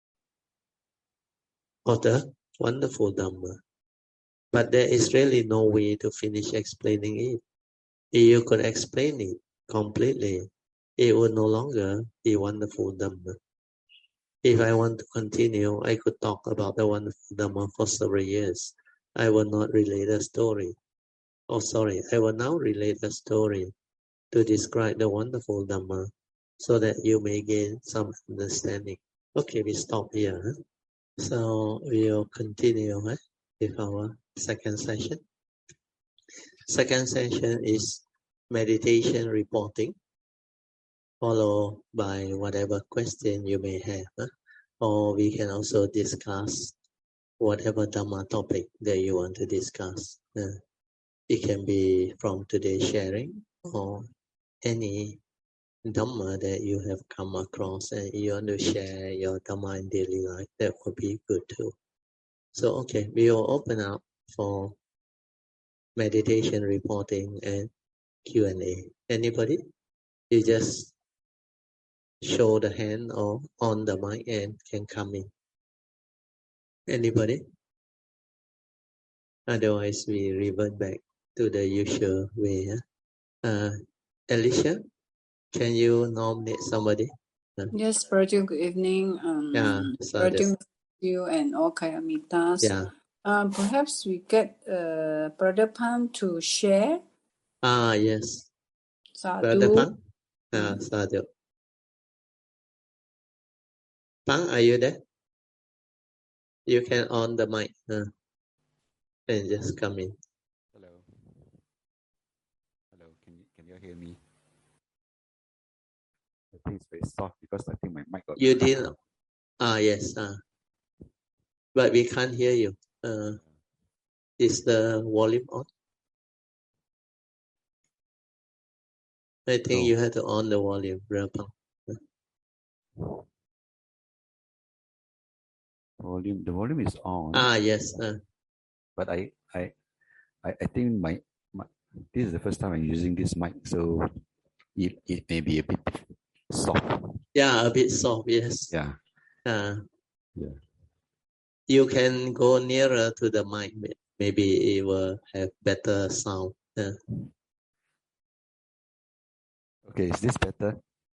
of the wonderful Dhamma, but there is really no way to finish explaining it. If you could explain it completely, it would no longer be wonderful Dhamma. If I want to continue, I could talk about the wonderful Dhamma for several years. I will not relate a story. Oh, sorry, I will now relate a story to describe the wonderful Dhamma so that you may gain some understanding. Okay, we stop here. Huh? So we'll continue huh, with our second session. Second session is meditation reporting, followed by whatever question you may have. Huh? Or we can also discuss whatever Dhamma topic that you want to discuss. Uh, it can be from today's sharing or any Dhamma that you have come across and you want to share your Dhamma in daily life. That would be good too. So, okay, we will open up for meditation reporting and Q and A. Anybody? You just show the hand or on the mic and can come in. Anybody? Otherwise, we revert back to the usual way. Huh? Uh, Alicia, can you nominate somebody? Uh, Yes, Bradil, good evening. Um, yeah, Bradil, sadhu. you and all Kayamitas. Yeah. Um, perhaps we get uh, Brother Pam to share. Ah, yes. Brother Sadhu. Pang? Ah, sadhu. Pang, are you there? You can on the mic. Uh, and just come in. Hello. Hello. Can you can you hear me? I think it's very soft because I think my mic got. You didn't. Ah, yes. Ah. But we can't hear you. Uh, is the volume on? I think No. you have to on the volume, Brother Pang. Volume. The volume is on. Ah, yes. Uh, But I I I, I think my, my this is the first time I'm using this mic, so it it may be a bit soft. yeah, a bit soft. Yes. Yeah. Uh, Yeah. You can go nearer to the mic. Maybe it will have better sound. Uh, Okay. Is this better?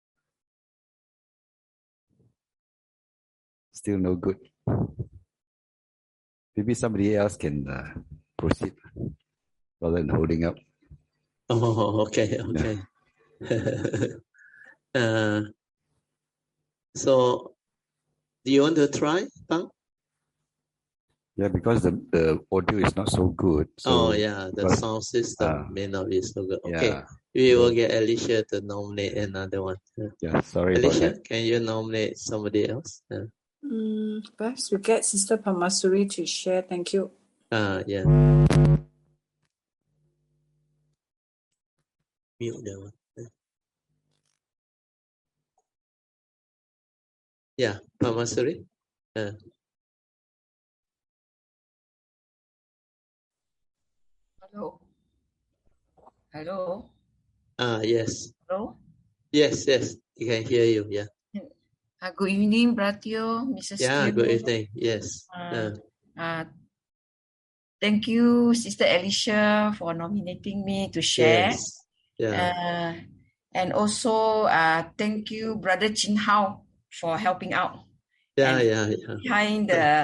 Still no good. Maybe somebody else can uh, proceed rather than holding up. oh, okay, okay. uh, so, do you want to try, Pang? Yeah, because the, the audio is not so good. So, oh, yeah, the but, sound system uh, may not be so good. Okay, yeah. we So, will get Alicia to nominate another one. Uh, yeah, sorry Alicia, about that. can you nominate somebody else? Uh, Mm, perhaps we get Sister Pamasuri to share. Thank you. uh, yeah. Mute that one. Uh, yeah, Pamasuri. Uh, Hello. Hello. ah, yes. Hello. Yes, yes, you can hear you. Yeah. Uh, good evening, Bratio, Missus Yeah, Teo. good evening. Yes. Uh, Uh, uh, thank you, Sister Alicia, for nominating me to share. yes. Yeah. Uh, and also, uh, thank you, Brother Chin Hao, for helping out. Yeah, and yeah, yeah. behind the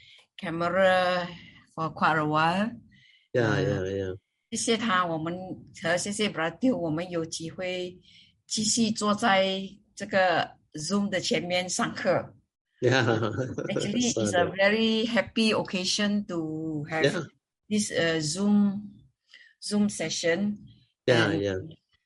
camera for quite a while. Yeah, 呃 yeah, yeah. 谢谢他，我们和谢谢 Bratio， 我们有机会继续坐在这个 Zoom 的前面上课。 Yeah. Actually, it's a Sadhu. very happy occasion to have Yeah. this uh, Zoom Zoom session. Yeah, And yeah.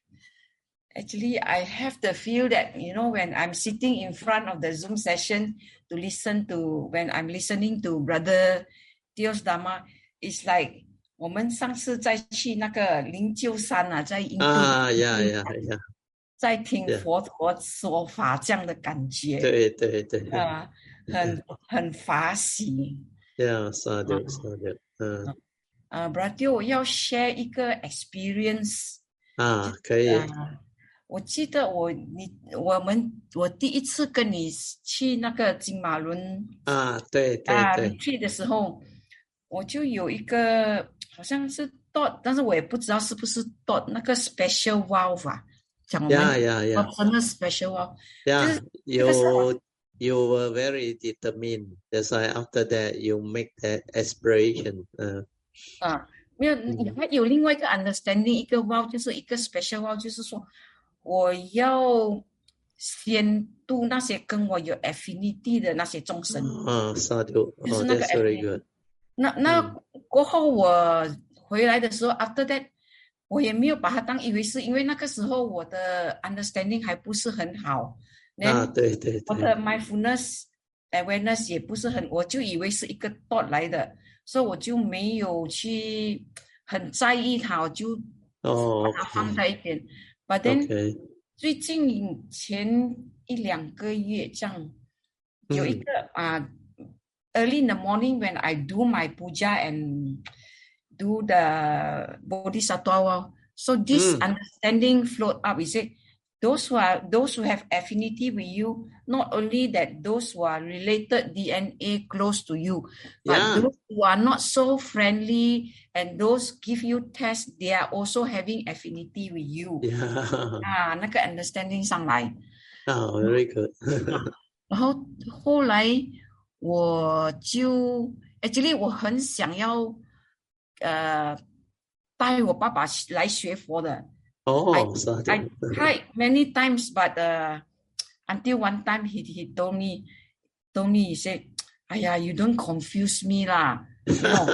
actually, I have the feel that, you know, when I'm sitting in front of the Zoom session to listen to, when I'm listening to Brother Teo's Dharma, it's like 我们上次再去那个灵鹫山啊，在印度 Ah, yeah, yeah, yeah. 在听 Yeah. 佛陀说法这样的感觉， 对对对。 啊，很很法喜。 Yeah, sadhu, sadhu. 呃 Uh, 呃 Bratio， 我要 share 一个 experience。 啊，可以。 啊，我记得我你我们我第一次跟你去那个金马伦啊，对对啊对。 去的时候，我就有一个好像是 dot， 但是我也不知道是不是 dot 那个 special valve 啊，讲我们 Yeah, yeah, yeah. 真的 special valve， Yeah, 这个是 you you were very determined. That's why after that you make that aspiration. Uh, 啊，没有，你还有另外一个 understanding， 一个 valve 就是一个 special valve， 就是说我要先度那些跟我有 affinity 的那些众生。 啊，sadhu. 就是 Oh, 那个 that's very affinity。 good. 那那过后我回来的时候 after that 我也没有把它当一回事，因为那个时候我的 understanding 还不是很好， 啊，对对我的对。 mindfulness awareness 也不是很，我就以为是一个 thought 来的，所以我就没有去很在意它，我就哦把它放在一边。But then OK， 最近前一两个月这样，有一个啊、early in the morning when I do my puja and do the bodhisattva, so this Mm. understanding float up. He said, those who are those who have affinity with you, not only that those who are related D N A close to you, but Yeah. those who are not so friendly and those give you tests, they are also having affinity with you. Yeah. 啊，那个 understanding 上来， Oh, very good. 然后后来我就 actually 我很想要呃带我爸爸来学佛的。 Oh, I sadhu. tried many times, but uh, until one time he he told me, told me he said, "Aya, you don't confuse me lah," you know.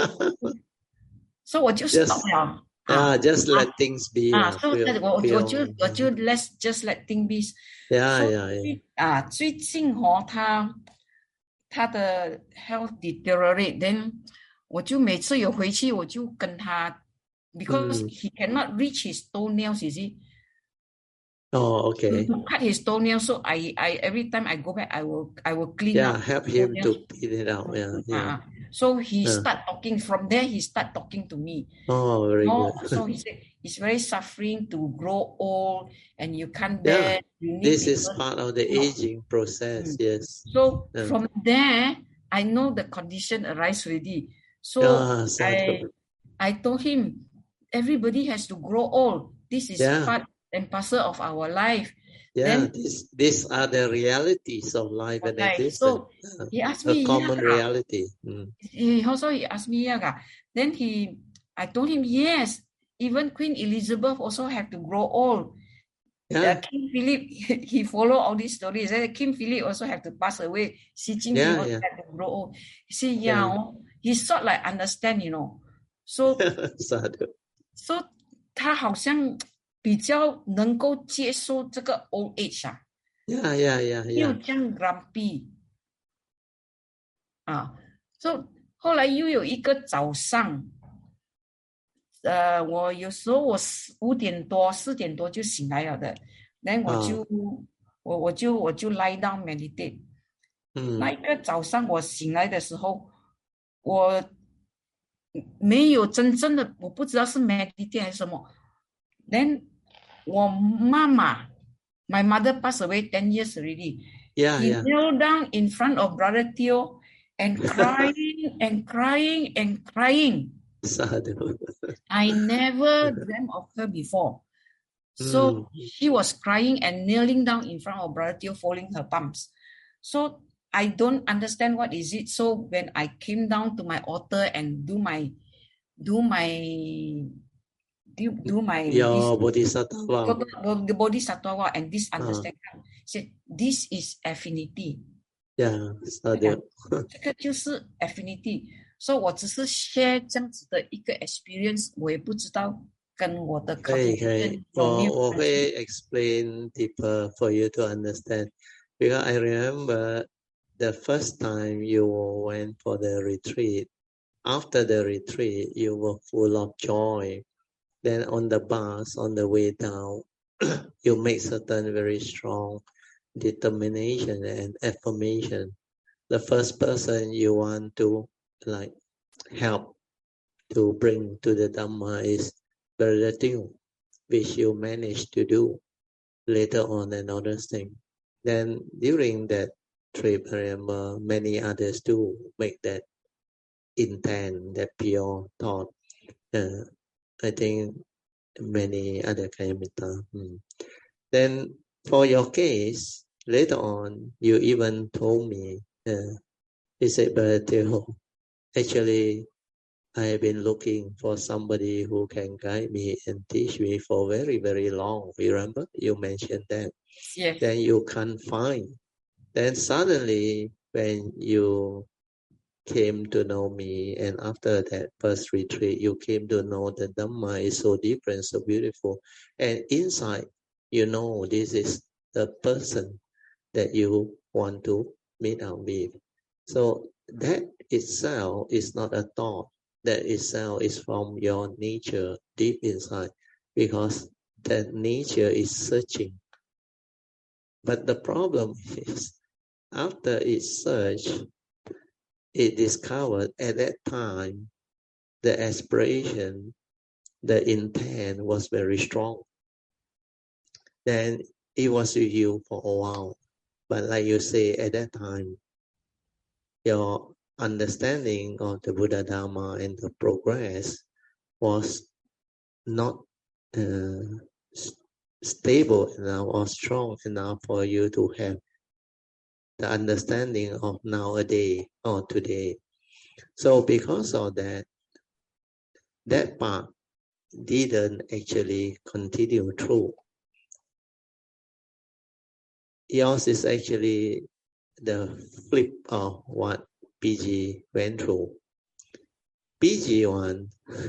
So 我就 Just- stop 了。 Yeah, just let things be. 啊 uh, ，so feel- 我我 feel- 就我就 let's just let things be. Yeah, So, yeah, yeah. 啊，最近哦，他他的 health deteriorate， then 我就每次有回去，我就跟他 ，because 嗯 he cannot reach his toenails, you see. Oh, okay. To cut his toenails, so I I every time I go back, I will I will clean Yeah, up. help him toenails. to beat it out. Yeah, yeah. Ah, so he Yeah. start talking from there. He start talking to me. Oh, very No, good. so he said it's very suffering to grow old, and you can't Yeah, bear. You need This is people- part of the No. aging process. Yes. So Yeah. from there, I know the condition arise already. So Ah, I sadhu. I told him, everybody has to grow old. This is Yeah. part and parcel of our life. Yeah, Then- this, these are the realities of life and Okay, existence. so he asked A me, common yeah, reality. Mm. he also he asked me, yeah. Then he, I told him, yes, even Queen Elizabeth also have to grow old. Uh, Yeah, King Philip, he follow all these stories. Uh, King Philip also have to pass away. Xi Jinping Yeah, also yeah. have to grow old. He said, yeah, Yeah. oh, he sort like understand, you know. So, sadhu. so 他好像比较能够接受这个 old age 啊。 Yeah, yeah, yeah, 没有 yeah. 这样 grumpy 啊， so 后来又有一个早上，呃，我有时候我四五点多、四点多就醒来了的，然后我就、我我就我就 lie down meditate。那 Mm. 一个早上我醒来的时候，我没有真正的，我不知道是 meditate 还是什么。Then 我妈妈 My mother passed away ten years already. Yeah, He yeah. knelt down in front of Brother Theo and crying and crying and crying. Sadhu. I never dreamt of her before. So she was crying and kneeling down in front of Brother Theo, folding her palms. So I don't understand what is it. So when I came down to my altar and do my do my do, do my Your this, bodhisattva. the bodhisattva and this understanding, said this is affinity. Yeah, sadhu. 这个就是 affinity， 所以我只是 share 这样子的一个 experience， 我也不知道跟我的可以可以， cultivation 有没有我我关系。 会 explain deeper for you to understand because I remember the first time you went for the retreat. After the retreat, you were full of joy. Then on the bus, on the way down, you make certain very strong determination and affirmation. The first person you want to like help to bring to the Dhamma is Brother Theo, which you managed to do later on and other things. Then during that trip, I remember many others too make that intent, that pure thought. Uh, I think many other Kayamita. Hmm. Then for your case, later on, you even told me, uh, he said, Brother Theo, actually, I have been looking for somebody who can guide me and teach me for very, very long. Remember, you mentioned that. Yes. Then you can't find. Then suddenly, when you came to know me, and after that first retreat, you came to know that Dhamma is so different, so beautiful. And inside, you know, this is the person that you want to meet up with. So that itself is not a thought. That itself is from your nature deep inside, because that nature is searching. But the problem is, after it searched, it discovered at that time, the aspiration, the intent was very strong. Then it was with you for a while. But like you say, at that time, your understanding of the Buddha Dharma and the progress was not uh, stable enough or strong enough for you to have the understanding of nowadays or today. So because of that, that part didn't actually continue through. Yours is actually the flip of what P G went through. P G one,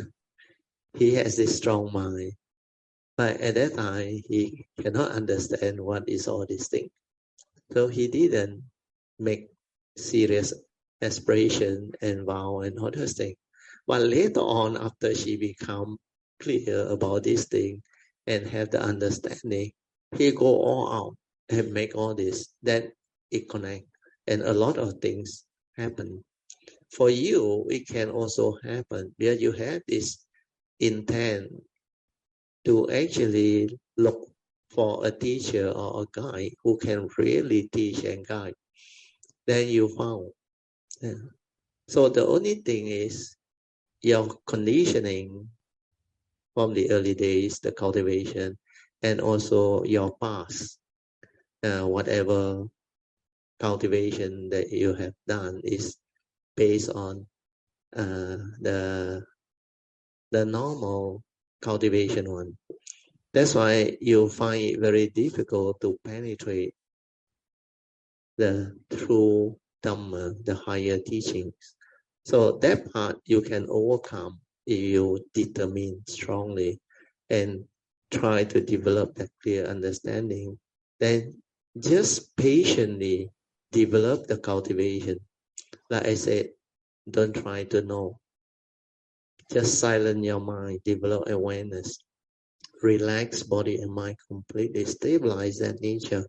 he has a strong mind, but at that time, he cannot understand what is all these things. So he didn't make serious aspiration and vow and all those things. But later on, after she become clear about this thing and have the understanding, he go all out and make all this. Then it connect, and a lot of things happen. For you, it can also happen where you have this intent to actually look for a teacher or a guide who can really teach and guide. Then you found. Yeah. So the only thing is your conditioning from the early days, the cultivation, and also your past, uh, whatever cultivation that you have done is based on uh, the the normal cultivation one. That's why you find it very difficult to penetrate the true Dhamma, the higher teachings. So that part you can overcome if you determine strongly and try to develop that clear understanding. Then just patiently develop the cultivation. Like I said, don't try to know. Just silence your mind, develop awareness, relax body and mind completely, stabilize that nature.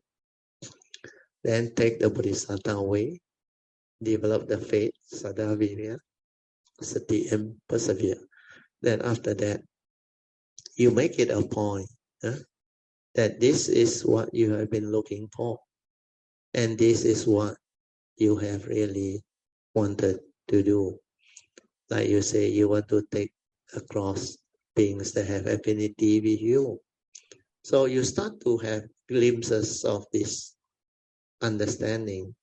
Then take the bodhisattva away, develop the faith, saddha, virya, sati, and persevere. Then after that, you make it a point huh, that this is what you have been looking for. And this is what you have really wanted to do. Like you say, you want to take across beings that have affinity with you. So you start to have glimpses of this understanding.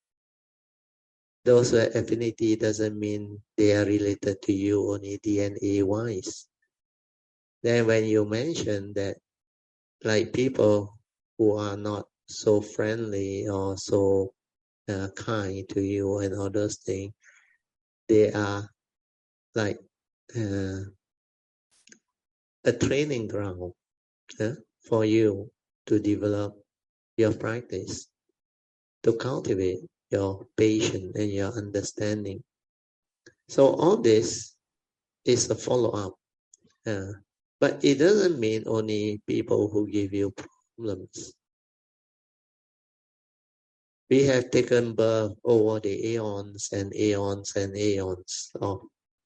Those with affinity doesn't mean they are related to you only D N A-wise. Then when you mention that, like people who are not so friendly or so uh, kind to you and all those things, they are like uh, a training ground uh, for you to develop your practice, to cultivate your patience and your understanding. So all this is a follow-up. Uh, but it doesn't mean only people who give you problems. We have taken birth over the aeons and aeons and aeons of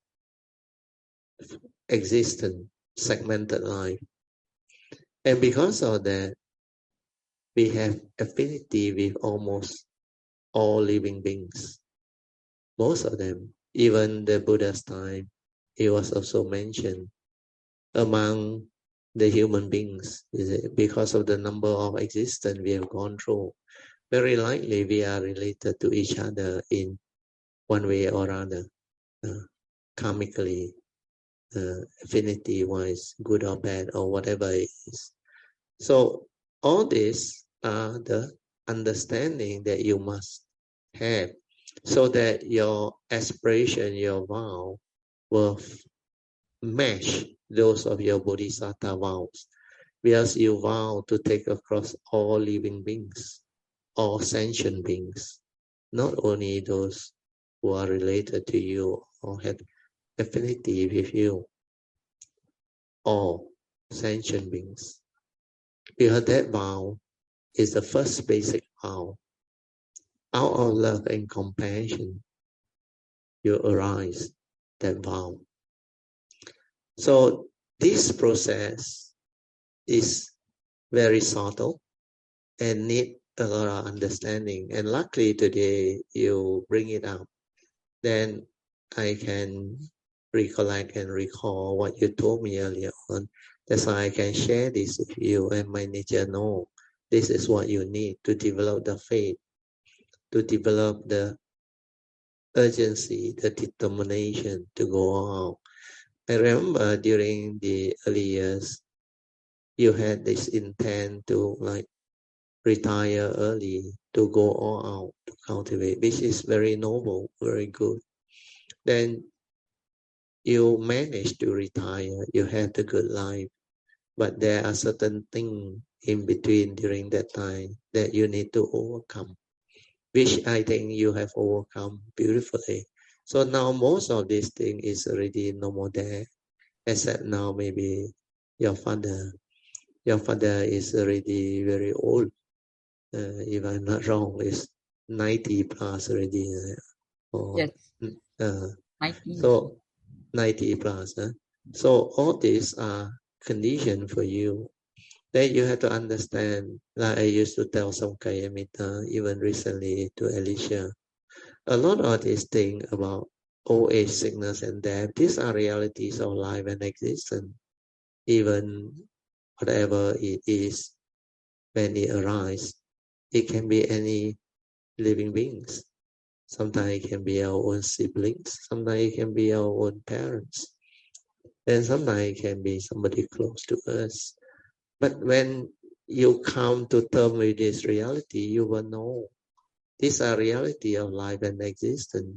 existence, segmented life. And because of that, we have affinity with almost all living beings. Most of them, even the Buddha's time, it was also mentioned among the human beings, is it? Because of the number of existence we have gone through. Very likely we are related to each other in one way or other, uh, karmically, uh, affinity-wise, good or bad, or whatever it is. So all these are the understanding that you must have so that your aspiration, your vow will match those of your bodhisattva vows. Because you vow to take across all living beings, all sentient beings, not only those who are related to you or have affinity with you, all sentient beings. Because that vow is the first basic vow. Out of love and compassion, you arise that vow. So this process is very subtle, and need a lot of understanding. And luckily today you bring it up. Then I can recollect and recall what you told me earlier on. That's why I can share this with you, and my nature know this is what you need to develop the faith, to develop the urgency, the determination to go out. I remember during the early years, you had this intent to like retire early, to go all out, to cultivate, which is very noble, very good. Then you manage to retire, you have the good life, but there are certain things in between during that time that you need to overcome, which I think you have overcome beautifully. So now most of these things is already no more there, except now maybe your father. Your father is already very old. Uh, if I'm not wrong, is ninety plus already. Uh, or, Yes. uh, ninety. so ninety plus. Huh? So all these are conditions for you. Then you have to understand, like I used to tell some Kayamita, even recently to Alicia, a lot of these things about old age, sickness, and death, these are realities of life and existence. Even whatever it is, when it arises, it can be any living beings. Sometimes it can be our own siblings. Sometimes it can be our own parents. And sometimes it can be somebody close to us. But when you come to terms with this reality, you will know these are reality of life and existence.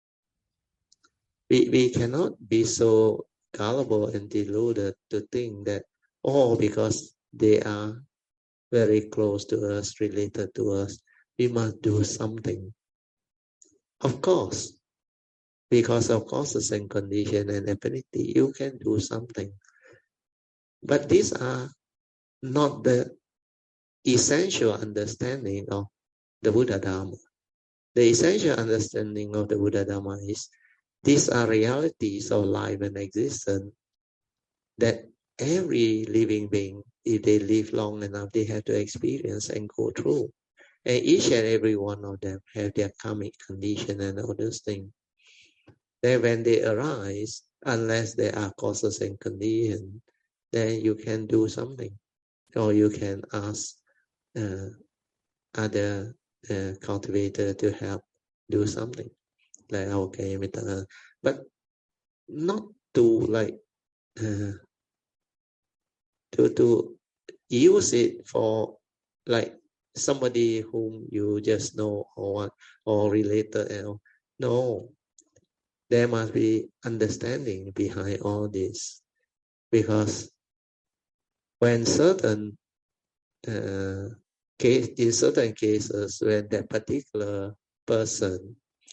We, we cannot be so gullible and deluded to think that, oh, because they are very close to us, related to us, we must do something. Of course, because of causes and condition and affinity, you can do something. But these are not the essential understanding of the Buddha Dharma. The essential understanding of the Buddha Dharma is these are realities of life and existence that every living being, if they live long enough, they have to experience and go through. And each and every one of them have their karmic condition and all those things. Then when they arise, unless there are causes and conditions, then you can do something. Or you can ask uh, other uh, cultivator to help do something. Like okay, but not to like uh, to to use it for like somebody whom you just know or what or related. You know. No, there must be understanding behind all this, because when certain uh, case in certain cases when that particular person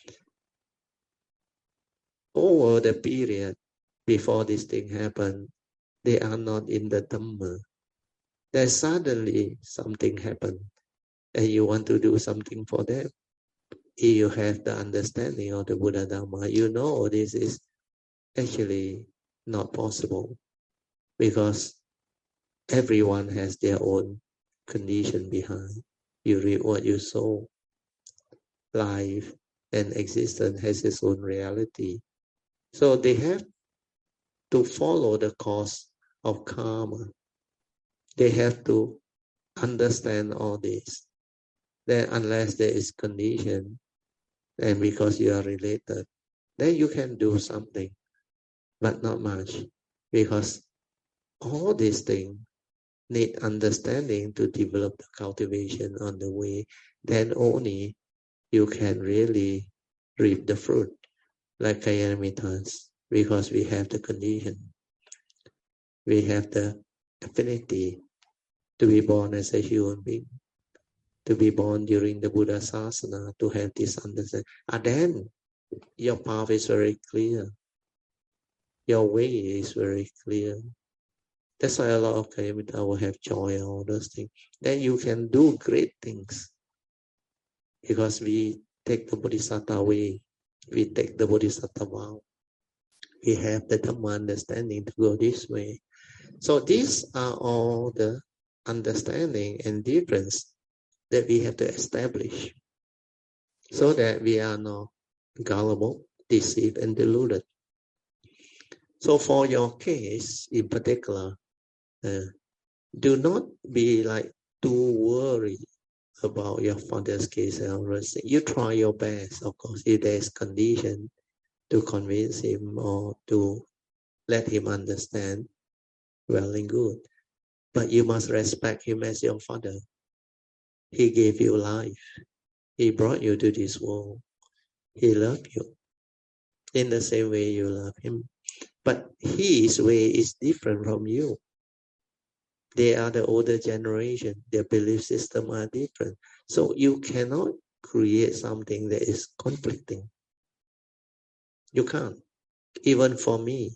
over the period before this thing happened, they are not in the Dhamma. Then suddenly something happened and you want to do something for them. If you have the understanding of the Buddha Dhamma, you know this is actually not possible, because everyone has their own condition behind. You reap what you sow. Life and existence has its own reality. So they have to follow the course of karma. They have to understand all this. Then unless there is condition, and because you are related, then you can do something, but not much, because all these things need understanding to develop the cultivation on the way. Then only you can really reap the fruit, like Kayamitas, because we have the condition. We have the affinity to be born as a human being, to be born during the Buddha Sasana, to have this understanding. And then your path is very clear. Your way is very clear. That's why a lot of Kayamita will have joy and all those things. Then you can do great things, because we take the Bodhisattva way. We take the Bodhisattva vow. We have the Dhamma understanding to go this way. So these are all the understanding and difference that we have to establish so that we are not gullible, deceived, and deluded. So for your case in particular, uh, do not be like too worried about your father's case. You try your best, of course, if there's condition to convince him or to let him understand, well and good. But you must respect him as your father. He gave you life. He brought you to this world. He loved you in the same way you love him. But his way is different from you. They are the older generation. Their belief system are different. So you cannot create something that is conflicting. You can't. Even for me,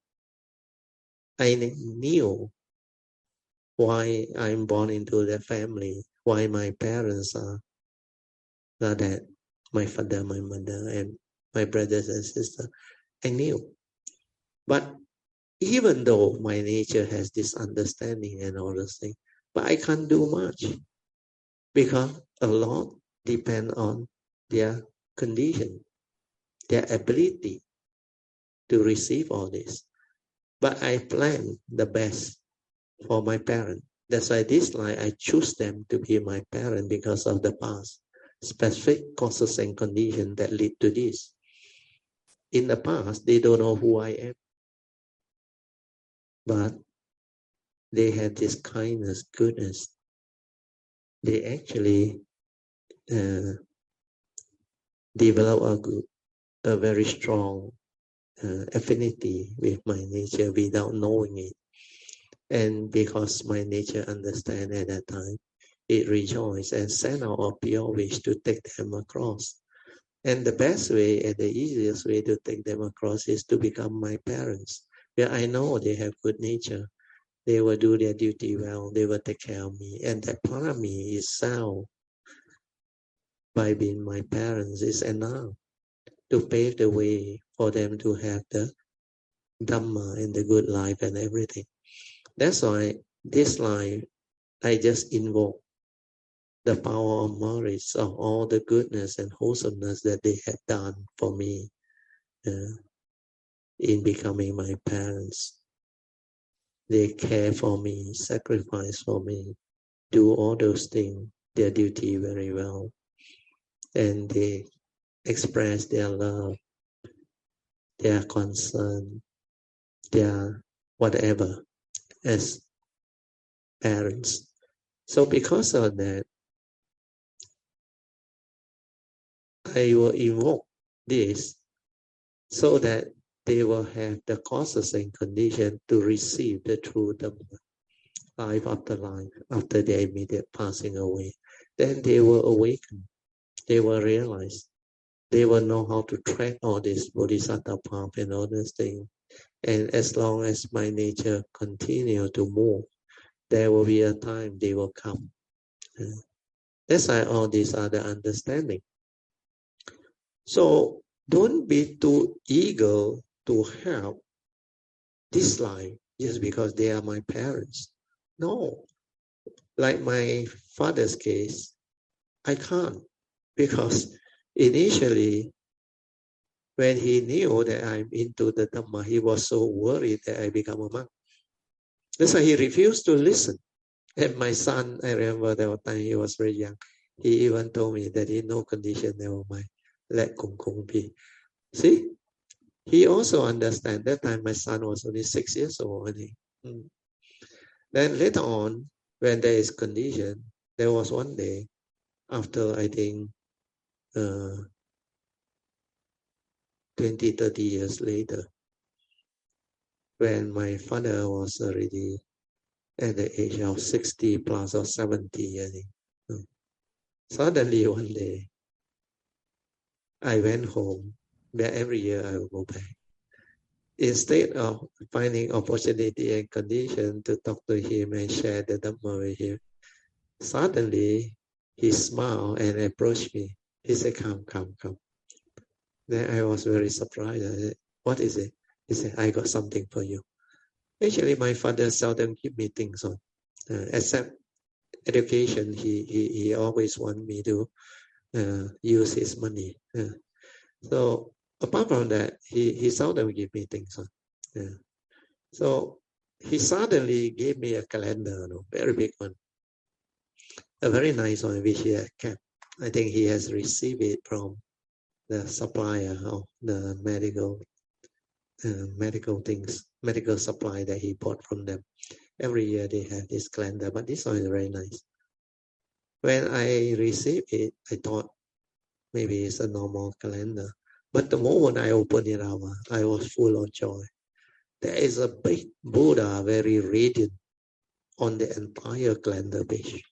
I knew why I'm born into that family, why my parents are, are that, my father, my mother, and my brothers and sisters. I knew. But even though my nature has this understanding and all those things, but I can't do much because a lot depend on their condition, their ability to receive all this. But I plan the best for my parents. That's why this life I choose them to be my parent because of the past, specific causes and conditions that lead to this. In the past, they don't know who I am. But they had this kindness, goodness. They actually uh, develop a, good, a very strong uh, affinity with my nature without knowing it. And because my nature understands at that time, it rejoiced and sent out a pure wish to take them across. And the best way and the easiest way to take them across is to become my parents. Yeah, I know they have good nature. They will do their duty well. They will take care of me. And that part of me is sound. By being my parents is enough to pave the way for them to have the Dhamma and the good life and everything. That's why this life, I just invoke the power of merits of all the goodness and wholesomeness that they have done for me. Uh, in becoming my parents. They care for me, sacrifice for me, do all those things, their duty very well. And they express their love, their concern, their whatever as parents. So because of that, I will invoke this so that they will have the causes and conditions to receive the true Dhamma, life after life, after their immediate passing away. Then they will awaken. They will realize. They will know how to track all this bodhisattva path and all these things. And as long as my nature continue to move, there will be a time they will come. That's why all these are the understanding. So don't be too eager to help this life just because they are my parents. No. Like my father's case, I can't because initially when he knew that I'm into the Dhamma, he was so worried that I become a monk. That's why he refused to listen. And my son, I remember that time he was very young, he even told me that in no condition, never mind, let Kung Kung be. See? He also understand. That time my son was only six years old. Only. Mm. Then later on, when there is condition, there was one day after I think uh, twenty, thirty years later, when my father was already at the age of sixty plus or seventy, I think. Mm. Suddenly one day, I went home. But every year I will go back. Instead of finding opportunity and condition to talk to him and share the Dhamma with him, suddenly he smiled and approached me. He said, come, come, come. Then I was very surprised. I said, what is it? He said, I got something for you. Actually, my father seldom give me things on, uh, except education, he, he, he always want me to uh, use his money. Uh, so apart from that, he, he seldom give me things. Uh, yeah. So he suddenly gave me a calendar, no, very big one, a very nice one, which he had kept. I think he has received it from the supplier of the medical uh, medical things, medical supply that he bought from them. Every year they have this calendar, but this one is very nice. When I received it, I thought maybe it's a normal calendar. But the moment I opened it up, I was full of joy. There is a big Buddha, very radiant, on the entire calendar page.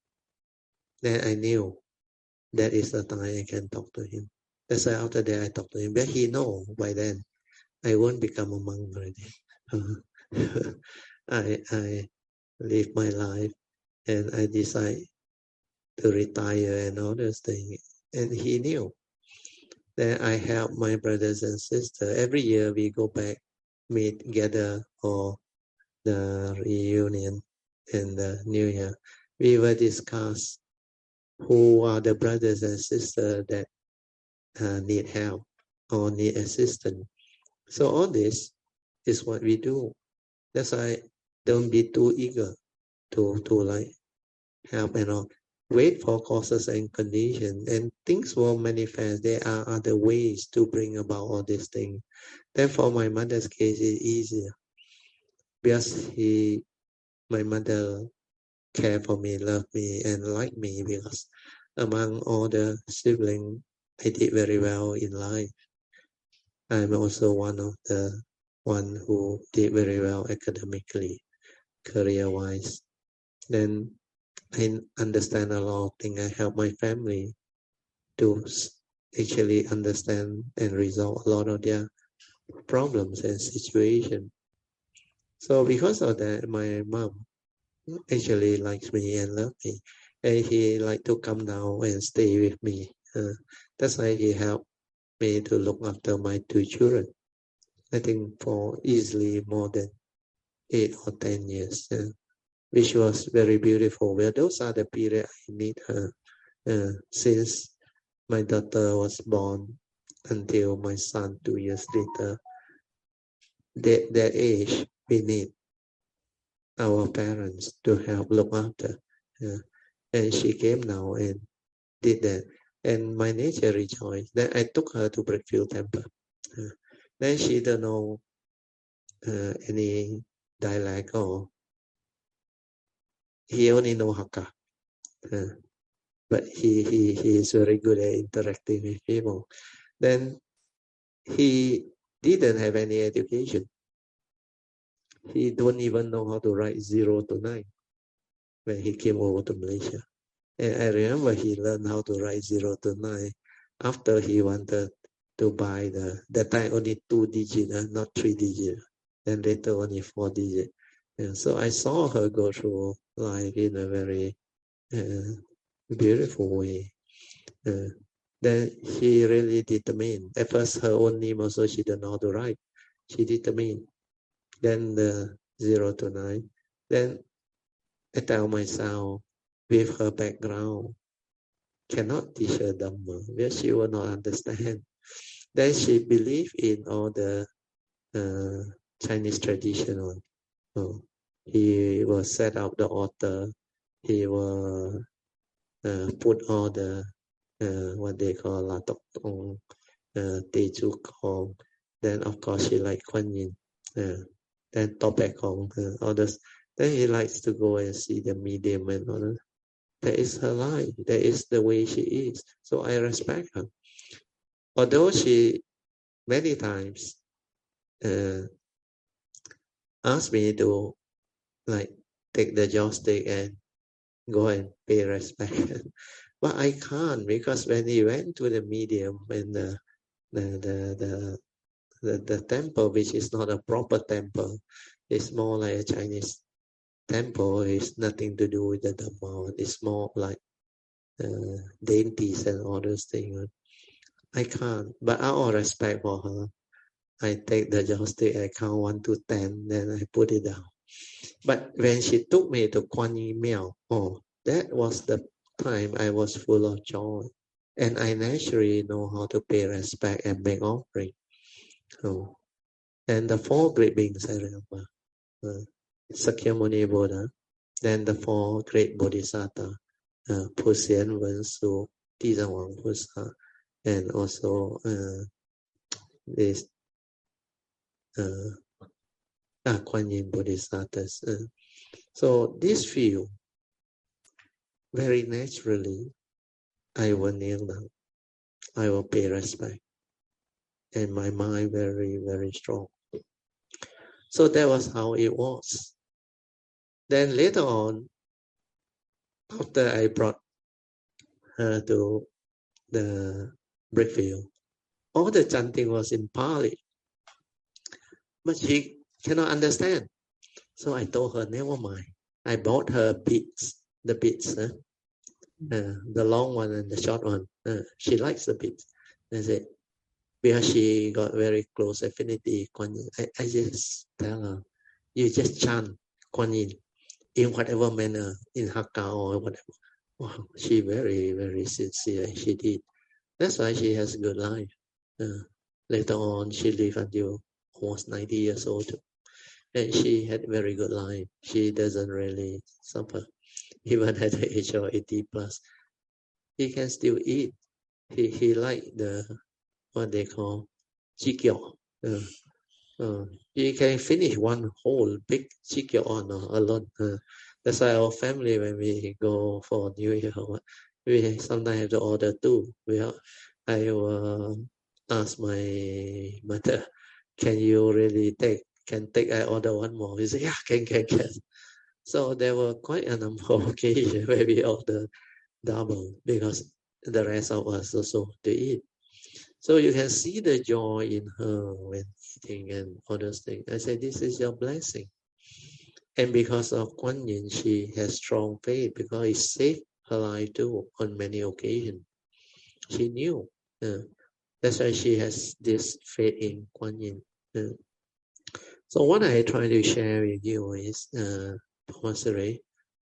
Then I knew that is the time I can talk to him. That's why after that I talked to him. But he know by then I won't become a monk already. I I live my life and I decide to retire and all those things. And he knew that I help my brothers and sisters. Every year we go back, meet together for the reunion in the New Year. We will discuss who are the brothers and sisters that uh, need help or need assistance. So all this is what we do. That's why don't be too eager to, to like help and all. Wait for causes and conditions, and things will manifest. There are other ways to bring about all these things. Therefore, my mother's case is easier because he, my mother, care for me, love me, and like me because among all the siblings, I did very well in life. I'm also one of the one who did very well academically, career-wise. Then I understand a lot of things. I help my family to actually understand and resolve a lot of their problems and situations. So because of that, my mom actually likes me and loves me. And he like to come down and stay with me. Uh, that's why he helped me to look after my two children. I think for easily more than eight or ten years. Uh, which was very beautiful. Well, those are the period I meet her uh, since my daughter was born until my son two years later. That, that age, we need our parents to help look after. Uh, and she came now and did that. And my nature rejoiced. Then I took her to Brickfield Temple. Uh, then she don't know uh, any dialect or he only know Hakka, uh, but he, he, he is very good at interacting with people. Then he didn't have any education. He don't even know how to write zero to nine when he came over to Malaysia. And I remember he learned how to write zero to nine after he wanted to buy the, that time only two digit, uh, not three digit. Then later only four digit. And so I saw her go through life in a very uh, beautiful way. Uh, then she really determined. At first, her own name also she didn't know how to write. She determined. Then the zero to nine. Then I tell myself, with her background, cannot teach her Dhamma because she will not understand. Then she believed in all the uh, Chinese traditional. Oh, he will set up the altar. He will uh, put all the uh, what they call La Tok Tong, uh, Teju Kong. Then of course she like Kuan Yin. Uh, then Topek Kong, uh, all this. Then he likes to go and see the medium and all that. That is her life. That is the way she is. So I respect her. Although she many times uh, asked me to like take the joystick and go and pay respect. But I can't because when he went to the medium and the the the the, the, the temple, which is not a proper temple, it's more like a Chinese temple. It's nothing to do with the Dhamma. It's more like uh, dainties and all those things. I can't. But out of respect for her, I take the joystick, I count one to ten, then I put it down. But when she took me to Kuan Yin Miao, oh, that was the time I was full of joy. And I naturally know how to pay respect and make offering. Oh. And the four great beings I remember. Uh, Sakyamuni Buddha, then the four great Bodhisattva, uh, Puxian Wensu, Tizawang Pusa, and also uh, this uh, ah, Kuan Yin Bodhisattvas. Uh, so this few, very naturally, I will kneel down. I will pay respect. And my mind very, very strong. So that was how it was. Then later on, after I brought her to the brickfield, all the chanting was in Pali. But she cannot understand. So I told her, never mind. I bought her beads, the beads, huh? uh, the long one and the short one. Uh, she likes the beads. I said, because she got very close affinity, Kuan Yin. I, I just tell her, you just chant Kuan Yin in whatever manner, in Hakka or whatever. Wow, she very, very sincere. She did. That's why she has a good life. Uh, later on, she lived until almost ninety years old. And she had a very good life. She doesn't really suffer. Even at the age of eighty plus, he can still eat. He he like the, what they call, jikyo. Uh, uh, you can finish one whole big jikyo on uh, alone. Uh, that's why our family, when we go for New Year, we sometimes have to order two. We are, I will ask my mother, can you really take, can take, I order one more. He said, yeah, can, can, can. So there were quite a number of occasions where we ordered double because the rest of us also to eat. So you can see the joy in her when eating and all those things. I said, this is your blessing. And because of Kuan Yin, she has strong faith because it saved her life too on many occasions. She knew. Uh, that's why she has this faith in Kuan Yin. Uh, so what I try to share with you is, uh, Thomas Ray,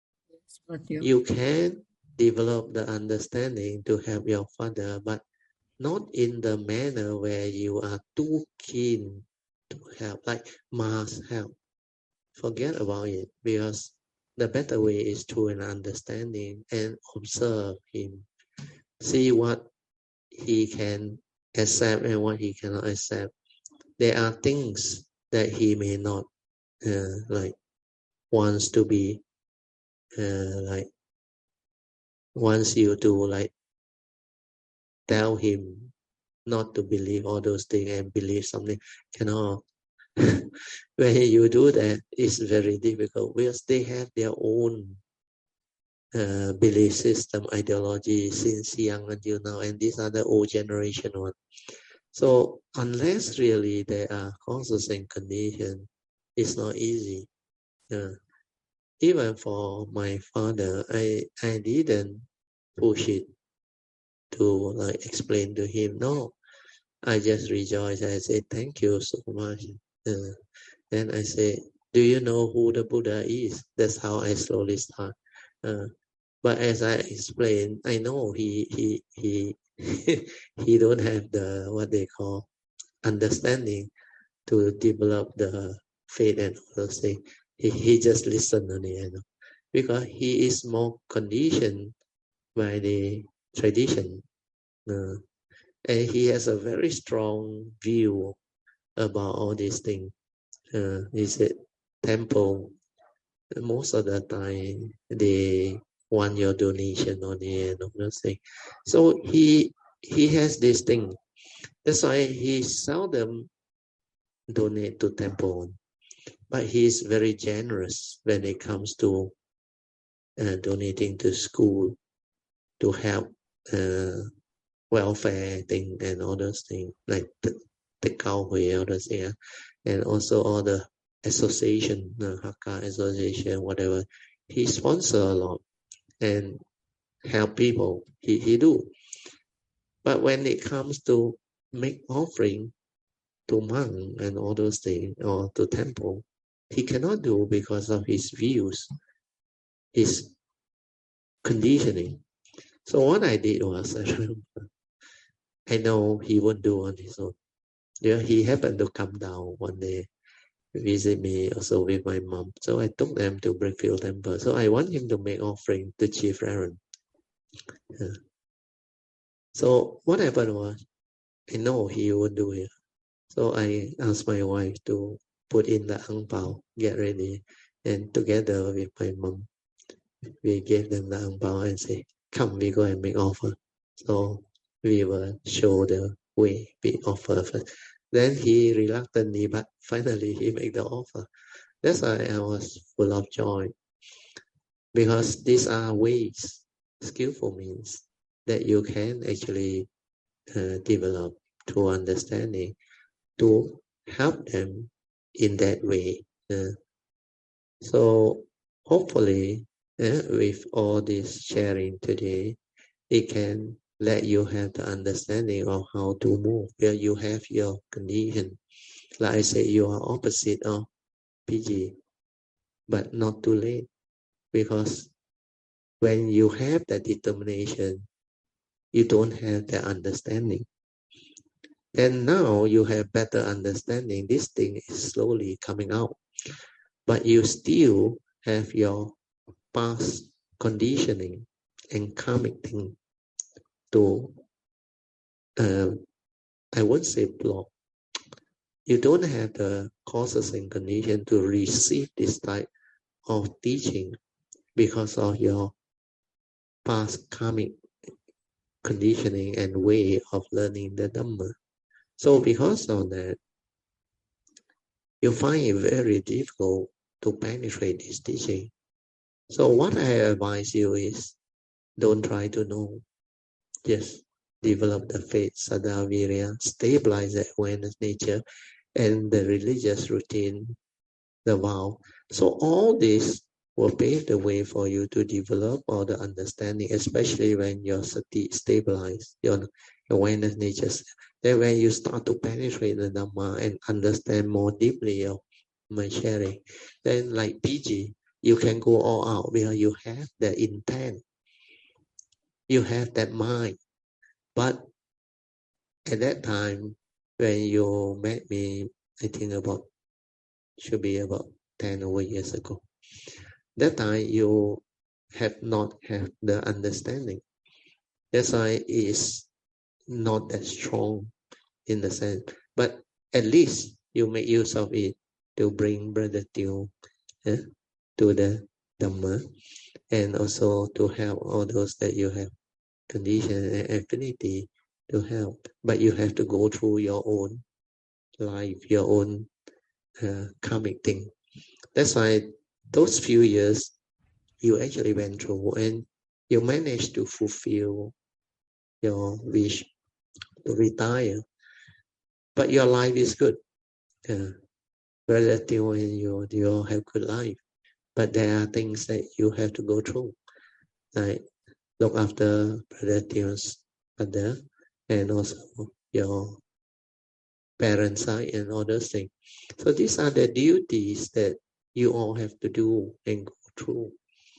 you can develop the understanding to help your father, but not in the manner where you are too keen to help, like must help. Forget about it, because the better way is through an understanding and observe him. See what he can accept and what he cannot accept. There are things that he may not uh, like wants to be uh, like wants you to like tell him not to believe all those things and believe something. Cannot. When you do that, it's very difficult because they have their own uh, belief system, ideology since young until now, and these are the old generation one. So unless really there are causes and conditions, it's not easy. Uh, even for my father, I I didn't push it to like explain to him. No, I just rejoice. I say thank you so much. Uh, then I say, do you know who the Buddha is? That's how I slowly start. Uh, but as I explained, I know he he he he don't have the what they call understanding to develop the faith and all those things. He he just listened only, you know, because he is more conditioned by the tradition, uh, and he has a very strong view about all these things. Uh, he said, temple, most of the time they want your donation on the end of those things. So he he has this thing. That's why he seldom donate to temple, but he is very generous when it comes to uh, donating to school to help uh, welfare thing and all those things like the the Kaohui, all those things, and also all the association, the Hakka association, whatever. He sponsor a lot and help people. He he do. But when it comes to make offering to monk and all those things, or to temple, he cannot do because of his views. His conditioning. So what I did was, I remember, I know he won't do on his own. Yeah, he happened to come down one day, visit me also with my mom. So I took them to Brickfield Temple. So I want him to make offering to Chief Aaron. Yeah. So what happened was, I know he won't do it. So I asked my wife to put in the ang pao, get ready, and together with my mom, we gave them the ang pao and say, come, we go and make offer. So we will show the way we offer first. Then he reluctantly, but finally he made the offer. That's why I was full of joy. Because these are ways, skillful means, that you can actually uh, develop through understanding to help them in that way. Uh, so hopefully, uh, with all this sharing today, it can let you have the understanding of how to move, where you have your condition. Like I say, you are opposite of P G, but not too late. Because when you have that determination, you don't have the understanding. And now you have better understanding. This thing is slowly coming out. But you still have your past conditioning and karmic thing to, uh, I won't say block. You don't have the causes and condition to receive this type of teaching because of your past karmic conditioning and way of learning the Dhamma. So because of that, you find it very difficult to penetrate this teaching. So what I advise you is, don't try to know. Just develop the faith, Saddha, Virya, stabilize the awareness nature and the religious routine, the vow. So all this will pave the way for you to develop all the understanding, especially when your sati stabilize, your awareness nature. Then when you start to penetrate the Dhamma and understand more deeply of my sharing, then like P G, you can go all out because you have the intent. You have that mind. But at that time, when you met me, I think about, should be about ten over years ago. That time you have not had the understanding. That's why it is not that strong in the sense. But at least you make use of it to bring Brother Teo eh, to the Dhamma, and also to help all those that you have condition and affinity to help. But you have to go through your own life, your own uh, karmic thing. That's why those few years you actually went through and you managed to fulfill your wish to retire. But your life is good. Uh, Brother Teo and you, you all have good life. But there are things that you have to go through. Like look after Brother Teo's mother and also your parents' side and all those things. So these are the duties that you all have to do and go through.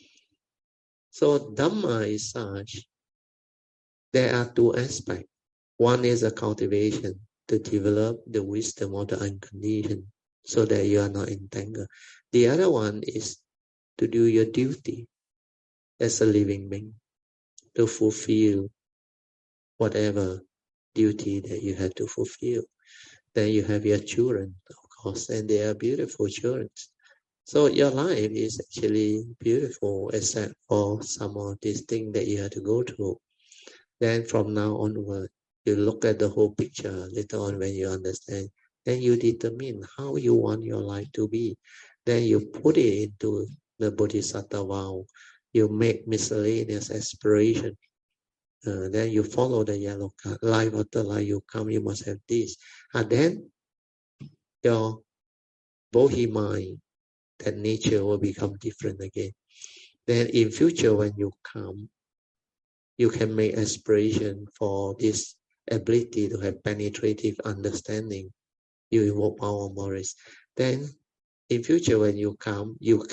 So Dhamma is such, there are two aspects. One is a cultivation to develop the wisdom of the unconditioned so that you are not entangled. The other one is to do your duty as a living being, to fulfill whatever duty that you have to fulfill. Then you have your children, of course, and they are beautiful children. So your life is actually beautiful, except for some of these things that you have to go through. Then from now onward, you look at the whole picture later on when you understand. Then you determine how you want your life to be. Then you put it into the Bodhisattva vow. You make miscellaneous aspiration. Uh, then you follow the yellow card. Life after life you come, you must have this. And then your bodhi mind, that nature will become different again. Then in future when you come, you can make aspiration for this ability to have penetrative understanding. You invoke power of Morris. Then in future when you come, you can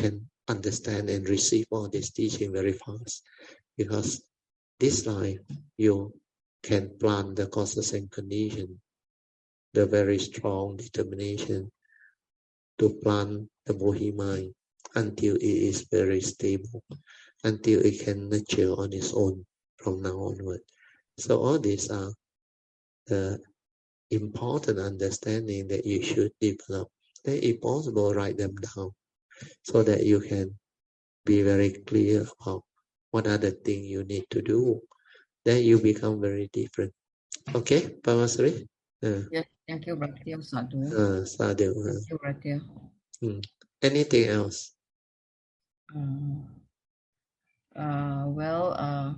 understand and receive all this teaching very fast, because this life you can plant the causes and conditions, the very strong determination to plant the Bodhi mind until it is very stable, until it can nurture on its own from now onward. So all these are the important understanding that you should develop. Then if possible, write them down so that you can be very clear about what are the things you need to do. Then you become very different. Okay, Pamasri? Uh, Yes, thank you, Brother Teo. Sadhu. uh, sadhu, uh, Thank you, Brother Teo. hmm. Anything else? Uh, uh, well, uh,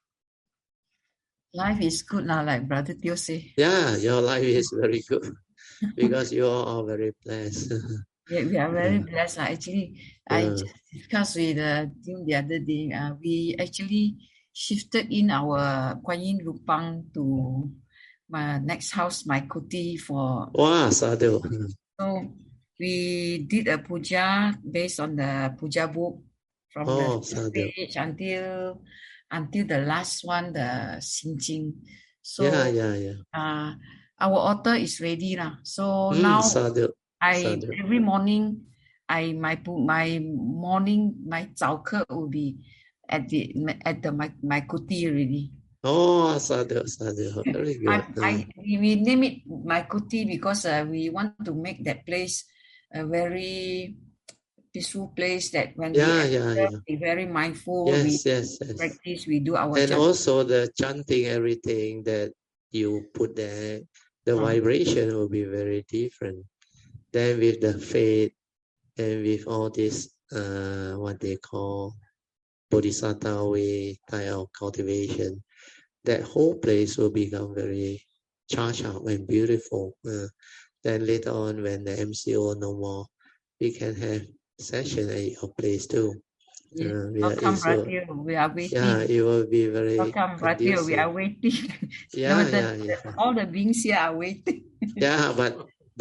life is good now, like Brother Teo say. Yeah, your life is very good because you are all very blessed. Yeah, we are very Yeah. blessed. Uh, actually, I Yeah. just discussed with the team the other day. Uh, we actually shifted in our Kuan Yin Lupang to my next house, my kuti, for. Wow, sadhu. So we did a puja based on the puja book from Oh, the sadhu. page until until the last one, the Xinjing. So Yeah, yeah, yeah. uh, our author is ready now. So Mm, now sadhu. I Sadhu. every morning I my pu- my morning my 早课 will be at the at the my, my kuti already. Oh, sadhu, sadhu. Very I, good. I Uh, we, we name it my kuti because uh, we want to make that place a very peaceful place that when yeah, we yeah, enter, yeah. be very mindful, Yes, we yes, yes. practice, we do our And job. also the chanting, everything that you put there, the Uh. vibration will be very different. Then with the faith and with all this, uh, what they call Bodhisattva way type of cultivation, that whole place will become very charged up and beautiful. Uh, then later on, when the M C O no more, we can have session at your place too. Yes. Uh, we Welcome, are, so, Bratio. We are waiting. yeah, it will be very Welcome, Bratio. We conducive. are waiting. Yeah, No, the- yeah, yeah. the- all the beings here are waiting. Yeah, but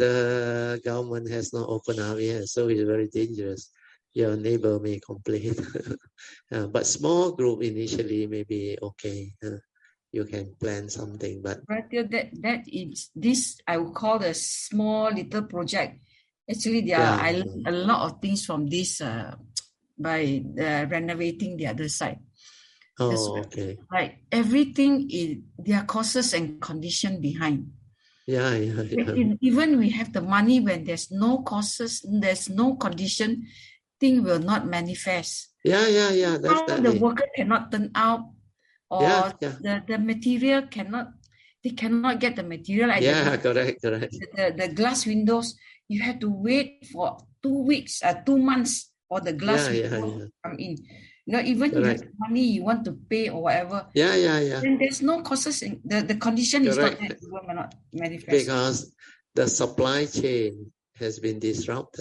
the government has not opened up yet, so it's very dangerous. Your neighbor may complain. uh, but small group initially may be okay. Uh, you can plan something, but Bratio, that that is this I would call a small little project. Actually, there yeah, are I learned a lot of things from this uh, by uh, renovating the other side. That's oh, right. okay. Like everything is there are causes and condition behind. Yeah, yeah, yeah. E- Even we have the money when there's no causes, there's no condition, thing will not manifest. Yeah, yeah, yeah, How the definitely. worker cannot turn out, or Yeah, yeah. the, the material cannot, they cannot get the material. Like Yeah, the, correct, correct. the, the glass windows, you have to wait for two weeks, uh, two months for the glass Yeah, yeah, window yeah. to come in. You know, even you have Correct. money you want to pay or whatever, Yeah, yeah, yeah. then there's no causes. In, the, the condition is not Correct. there, it will not manifest. Because the supply chain has been disrupted.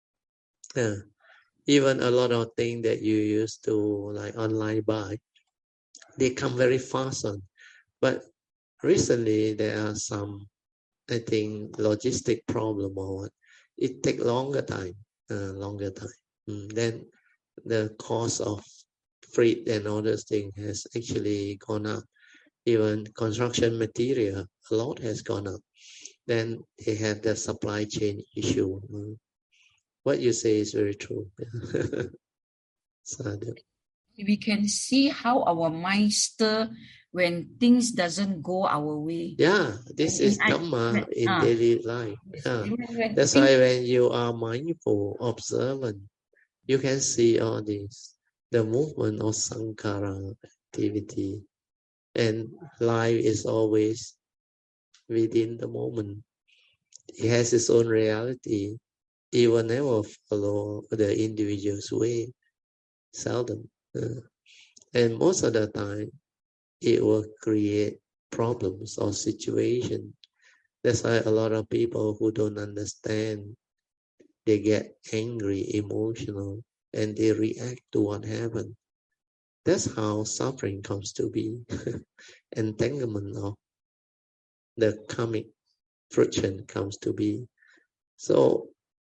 Yeah. Even a lot of things that you used to like online buy, they come very fast on. But recently there are some, I think, logistic problem or what. It take longer time, uh, longer time. Mm, then the cost of freight and all those things has actually gone up. Even construction material, a lot has gone up. Then they have the supply chain issue. Mm. What you say is very true. Sadhu. We can see how our mind stir when things doesn't go our way. Yeah, this is I- Dhamma in ah. daily life. Yeah. When- when That's things- why when you are mindful, observant, you can see all this, the movement of sankhara activity. And life is always within the moment. It has its own reality. It will never follow the individual's way. Seldom. Uh, and most of the time, it will create problems or situation. That's why a lot of people who don't understand, they get angry, emotional, and they react to what happened. That's how suffering comes to be. Entanglement of the karmic friction comes to be. So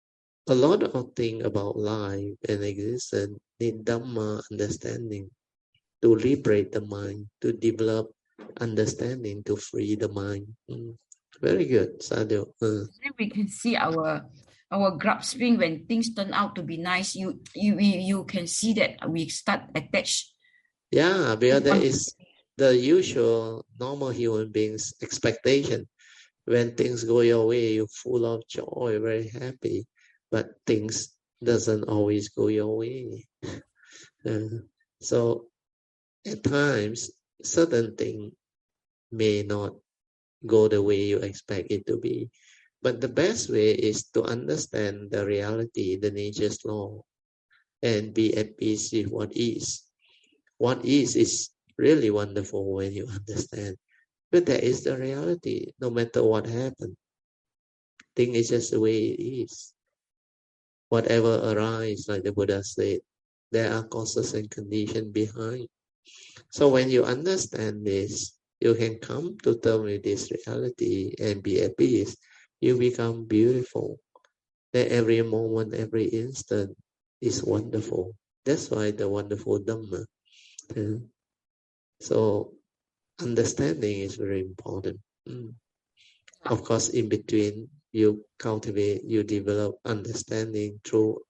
a lot of things about life and existence need Dhamma understanding to liberate the mind, to develop understanding, to free the mind. Mm. Very good, Sadhu. Uh. Then we can see our our grasping when things turn out to be nice. You you you you can see that we start attached. Yeah, because that is the usual normal human beings expectation. When things go your way, you're full of joy, very happy. But things doesn't always go your way. Uh, so at times, certain things may not go the way you expect it to be. But the best way is to understand the reality, the nature's law, and be at peace with what is. What is is really wonderful when you understand. But that is the reality, no matter what happens. Thing is just the way it is. Whatever arises, like the Buddha said, there are causes and conditions behind. So when you understand this, you can come to terms with this reality and be at peace. You become beautiful. That every moment, every instant is wonderful. That's why the wonderful Dhamma. Yeah. So understanding is very important. Mm. Of course, in between, you cultivate, you develop understanding through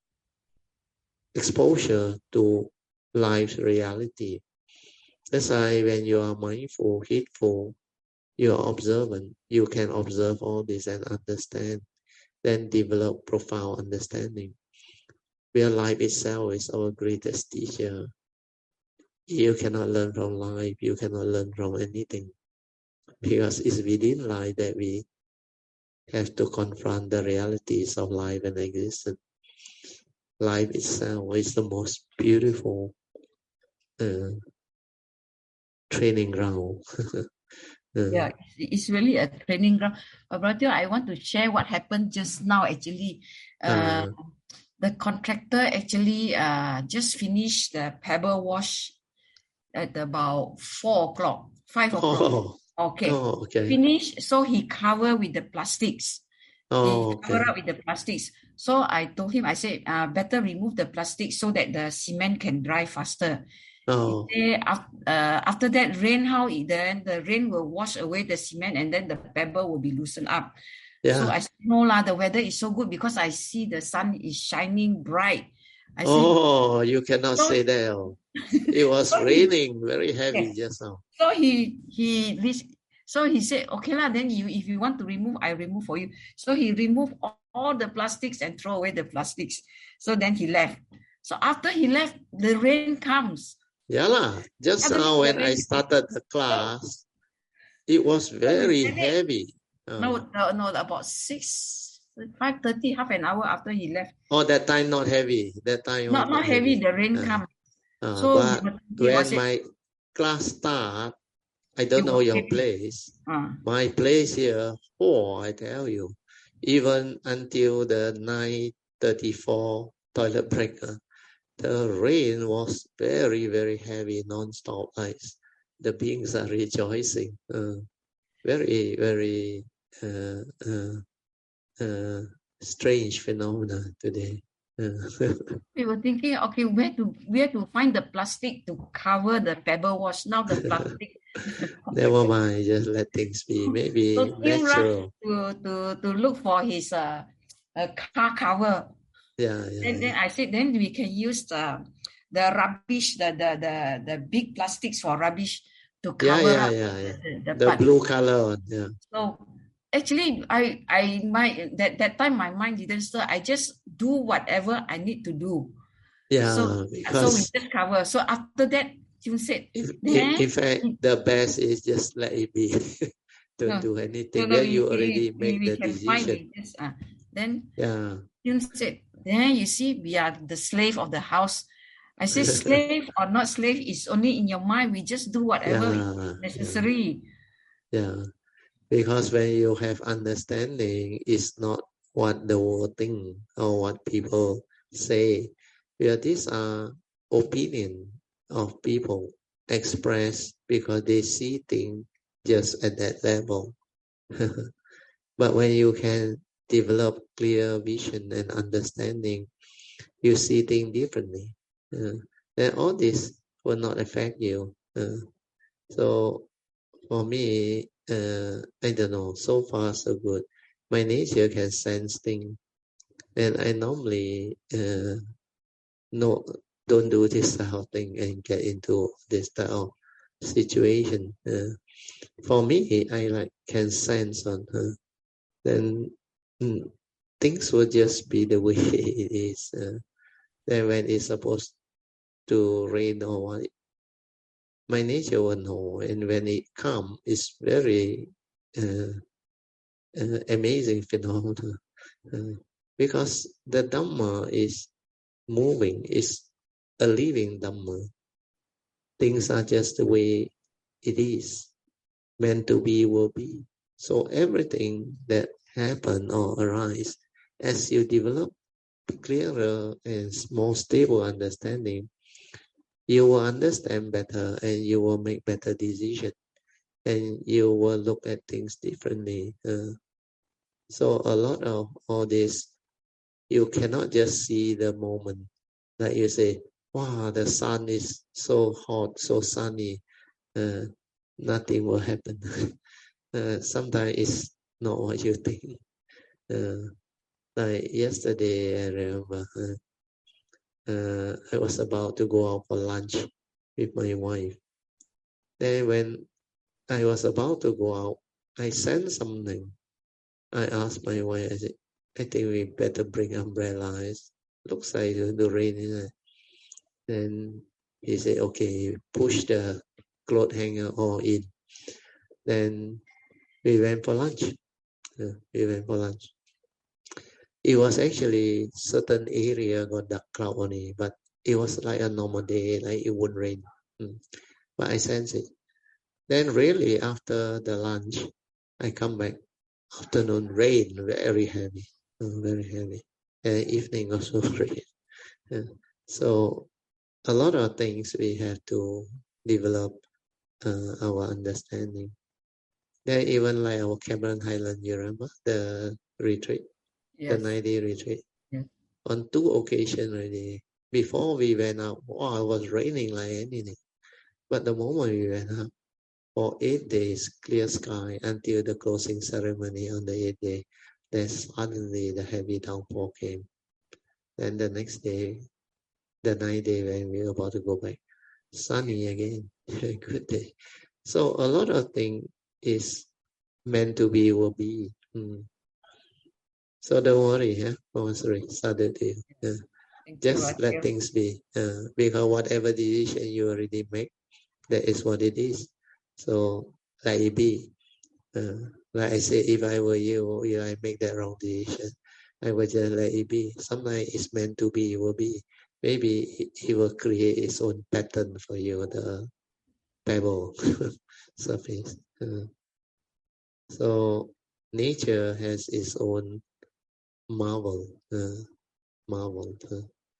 exposure to life's reality. That's why when you are mindful, heedful, you are observant, you can observe all this and understand, then develop profound understanding. Where life itself is our greatest teacher. You cannot learn from life, you cannot learn from anything. Because it's within life that we have to confront the realities of life and existence. Life itself is the most beautiful uh, training ground. uh, Yeah, it's really a training ground. Uh, brother, I want to share what happened just now. Actually, uh, uh, the contractor actually uh, just finished the pebble wash at about four o'clock, five o'clock. oh, Okay. oh, okay. Finish. So he covered with the plastics. Oh, he covered okay. up with the plastics. So I told him, I said, uh, better remove the plastic so that the cement can dry faster. Oh, He said, after, uh, after that rain, how it, then the rain will wash away the cement and then the pebble will be loosened up. yeah. So I said, no lah, the weather is so good because I see the sun is shining bright. I oh, said, you cannot so, say that. Oh. It was so raining he, very heavy yeah. just now. So he he this so he said, okay lah, then you if you want to remove, I remove for you. So he removed all, all the plastics and throw away the plastics. So then he left. So after he left, the rain comes. Yeah lah. Just after now when I started the class, it was very heavy. Uh, no, no, no, about six, five thirty, half an hour after he left. Oh, that time not heavy. That time not not heavy. heavy. The rain uh, comes. Uh, so but when my it? class start, I don't you know your heavy. place. Uh. My place here, oh, I tell you, even until the nine thirty-four toilet break, uh, the rain was very, very heavy, non-stop ice. The beings are rejoicing. Uh, very, very uh, uh, uh, strange phenomena today. We were thinking, okay, where to where to find the plastic to cover the pebble wash? Now the plastic. Never mind, just let things be. Maybe so natural. To, to to look for his uh, uh car cover. Yeah, yeah. Then, then I said, then we can use the the rubbish, the the the, the big plastics for rubbish to cover yeah, yeah, up yeah, yeah. the, the, the blue color one. Yeah. So actually, I I my that that time my mind didn't stir. I just do whatever I need to do. Yeah, so, because so we just cover. So after that, June said, if, if, in fact, the best is just let it be. Don't no, do anything. No, no, then you we, already we, make we the decision. Just, uh, then yeah. June said, then you see, we are the slave of the house. I said, slave or not slave is only in your mind. We just do whatever yeah, is necessary. Yeah. yeah. Because when you have understanding, it's not what the world think or what people say. Yeah, these are opinion of people expressed because they see things just at that level. But when you can develop clear vision and understanding, you see things differently. Uh, then all this will not affect you. Uh, so for me, uh, I don't know, so far so good. My nature can sense things, and I normally uh, no don't do this type of thing and get into this type of situation. Uh, for me, I like can sense on her. Then mm, things will just be the way it is. Uh, then when it's supposed to rain or what, my nature will know, and when it comes, it's very uh, uh, amazing phenomenon. Uh, because the Dhamma is moving, is a living Dhamma. Things are just the way it is. Meant to be will be. So everything that happen or arise, as you develop clearer and more stable understanding, you will understand better and you will make better decisions, and you will look at things differently. Uh, so a lot of all this, you cannot just see the moment. Like you say, wow, the sun is so hot, so sunny, uh, nothing will happen. uh, sometimes it's not what you think. Uh, like yesterday, I remember, uh, uh, I was about to go out for lunch with my wife. Then when I was about to go out, I sensed something. I asked my wife, I said, I think we better bring umbrella. It looks like the rain is there. Then he said, okay, push the cloth hanger all in. Then we went for lunch. Uh, we went for lunch. It was actually certain area got dark cloud on it, but it was like a normal day, like it would rain. Mm. But I sense it. Then really after the lunch, I come back. Afternoon rain, very heavy, uh, very heavy. And evening also rain. Uh, so a lot of things we have to develop uh, our understanding. Then even like our Cameron Highland, you remember the retreat, Yes. the nine-day retreat. Yes. On two occasions already. Before we went out, wow, it was raining like anything. But the moment we went out, for eight days, clear sky until the closing ceremony on the eighth day, then suddenly the heavy downpour came. Then the next day, the ninth day when we were about to go back, sunny again. Good day. So a lot of things is meant to be will be. Hmm. So don't worry, huh? Oh, sorry, started to you. Yeah. Just let things be. Uh, because whatever decision you already make, that is what it is. So let it be. Uh, like I say, if I were you, if I make that wrong decision, I would just let it be. Sometimes it's meant to be, it will be. Maybe it, it will create its own pattern for you, the pebble surface. Uh, so nature has its own marvel. Uh, marvel. Uh.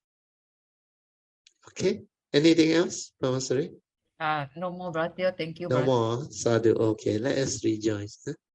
Okay. Anything else, Pamasari? Uh, no more, brother. Thank you, No brother. more. Sadhu. Okay. Let us rejoice. Huh?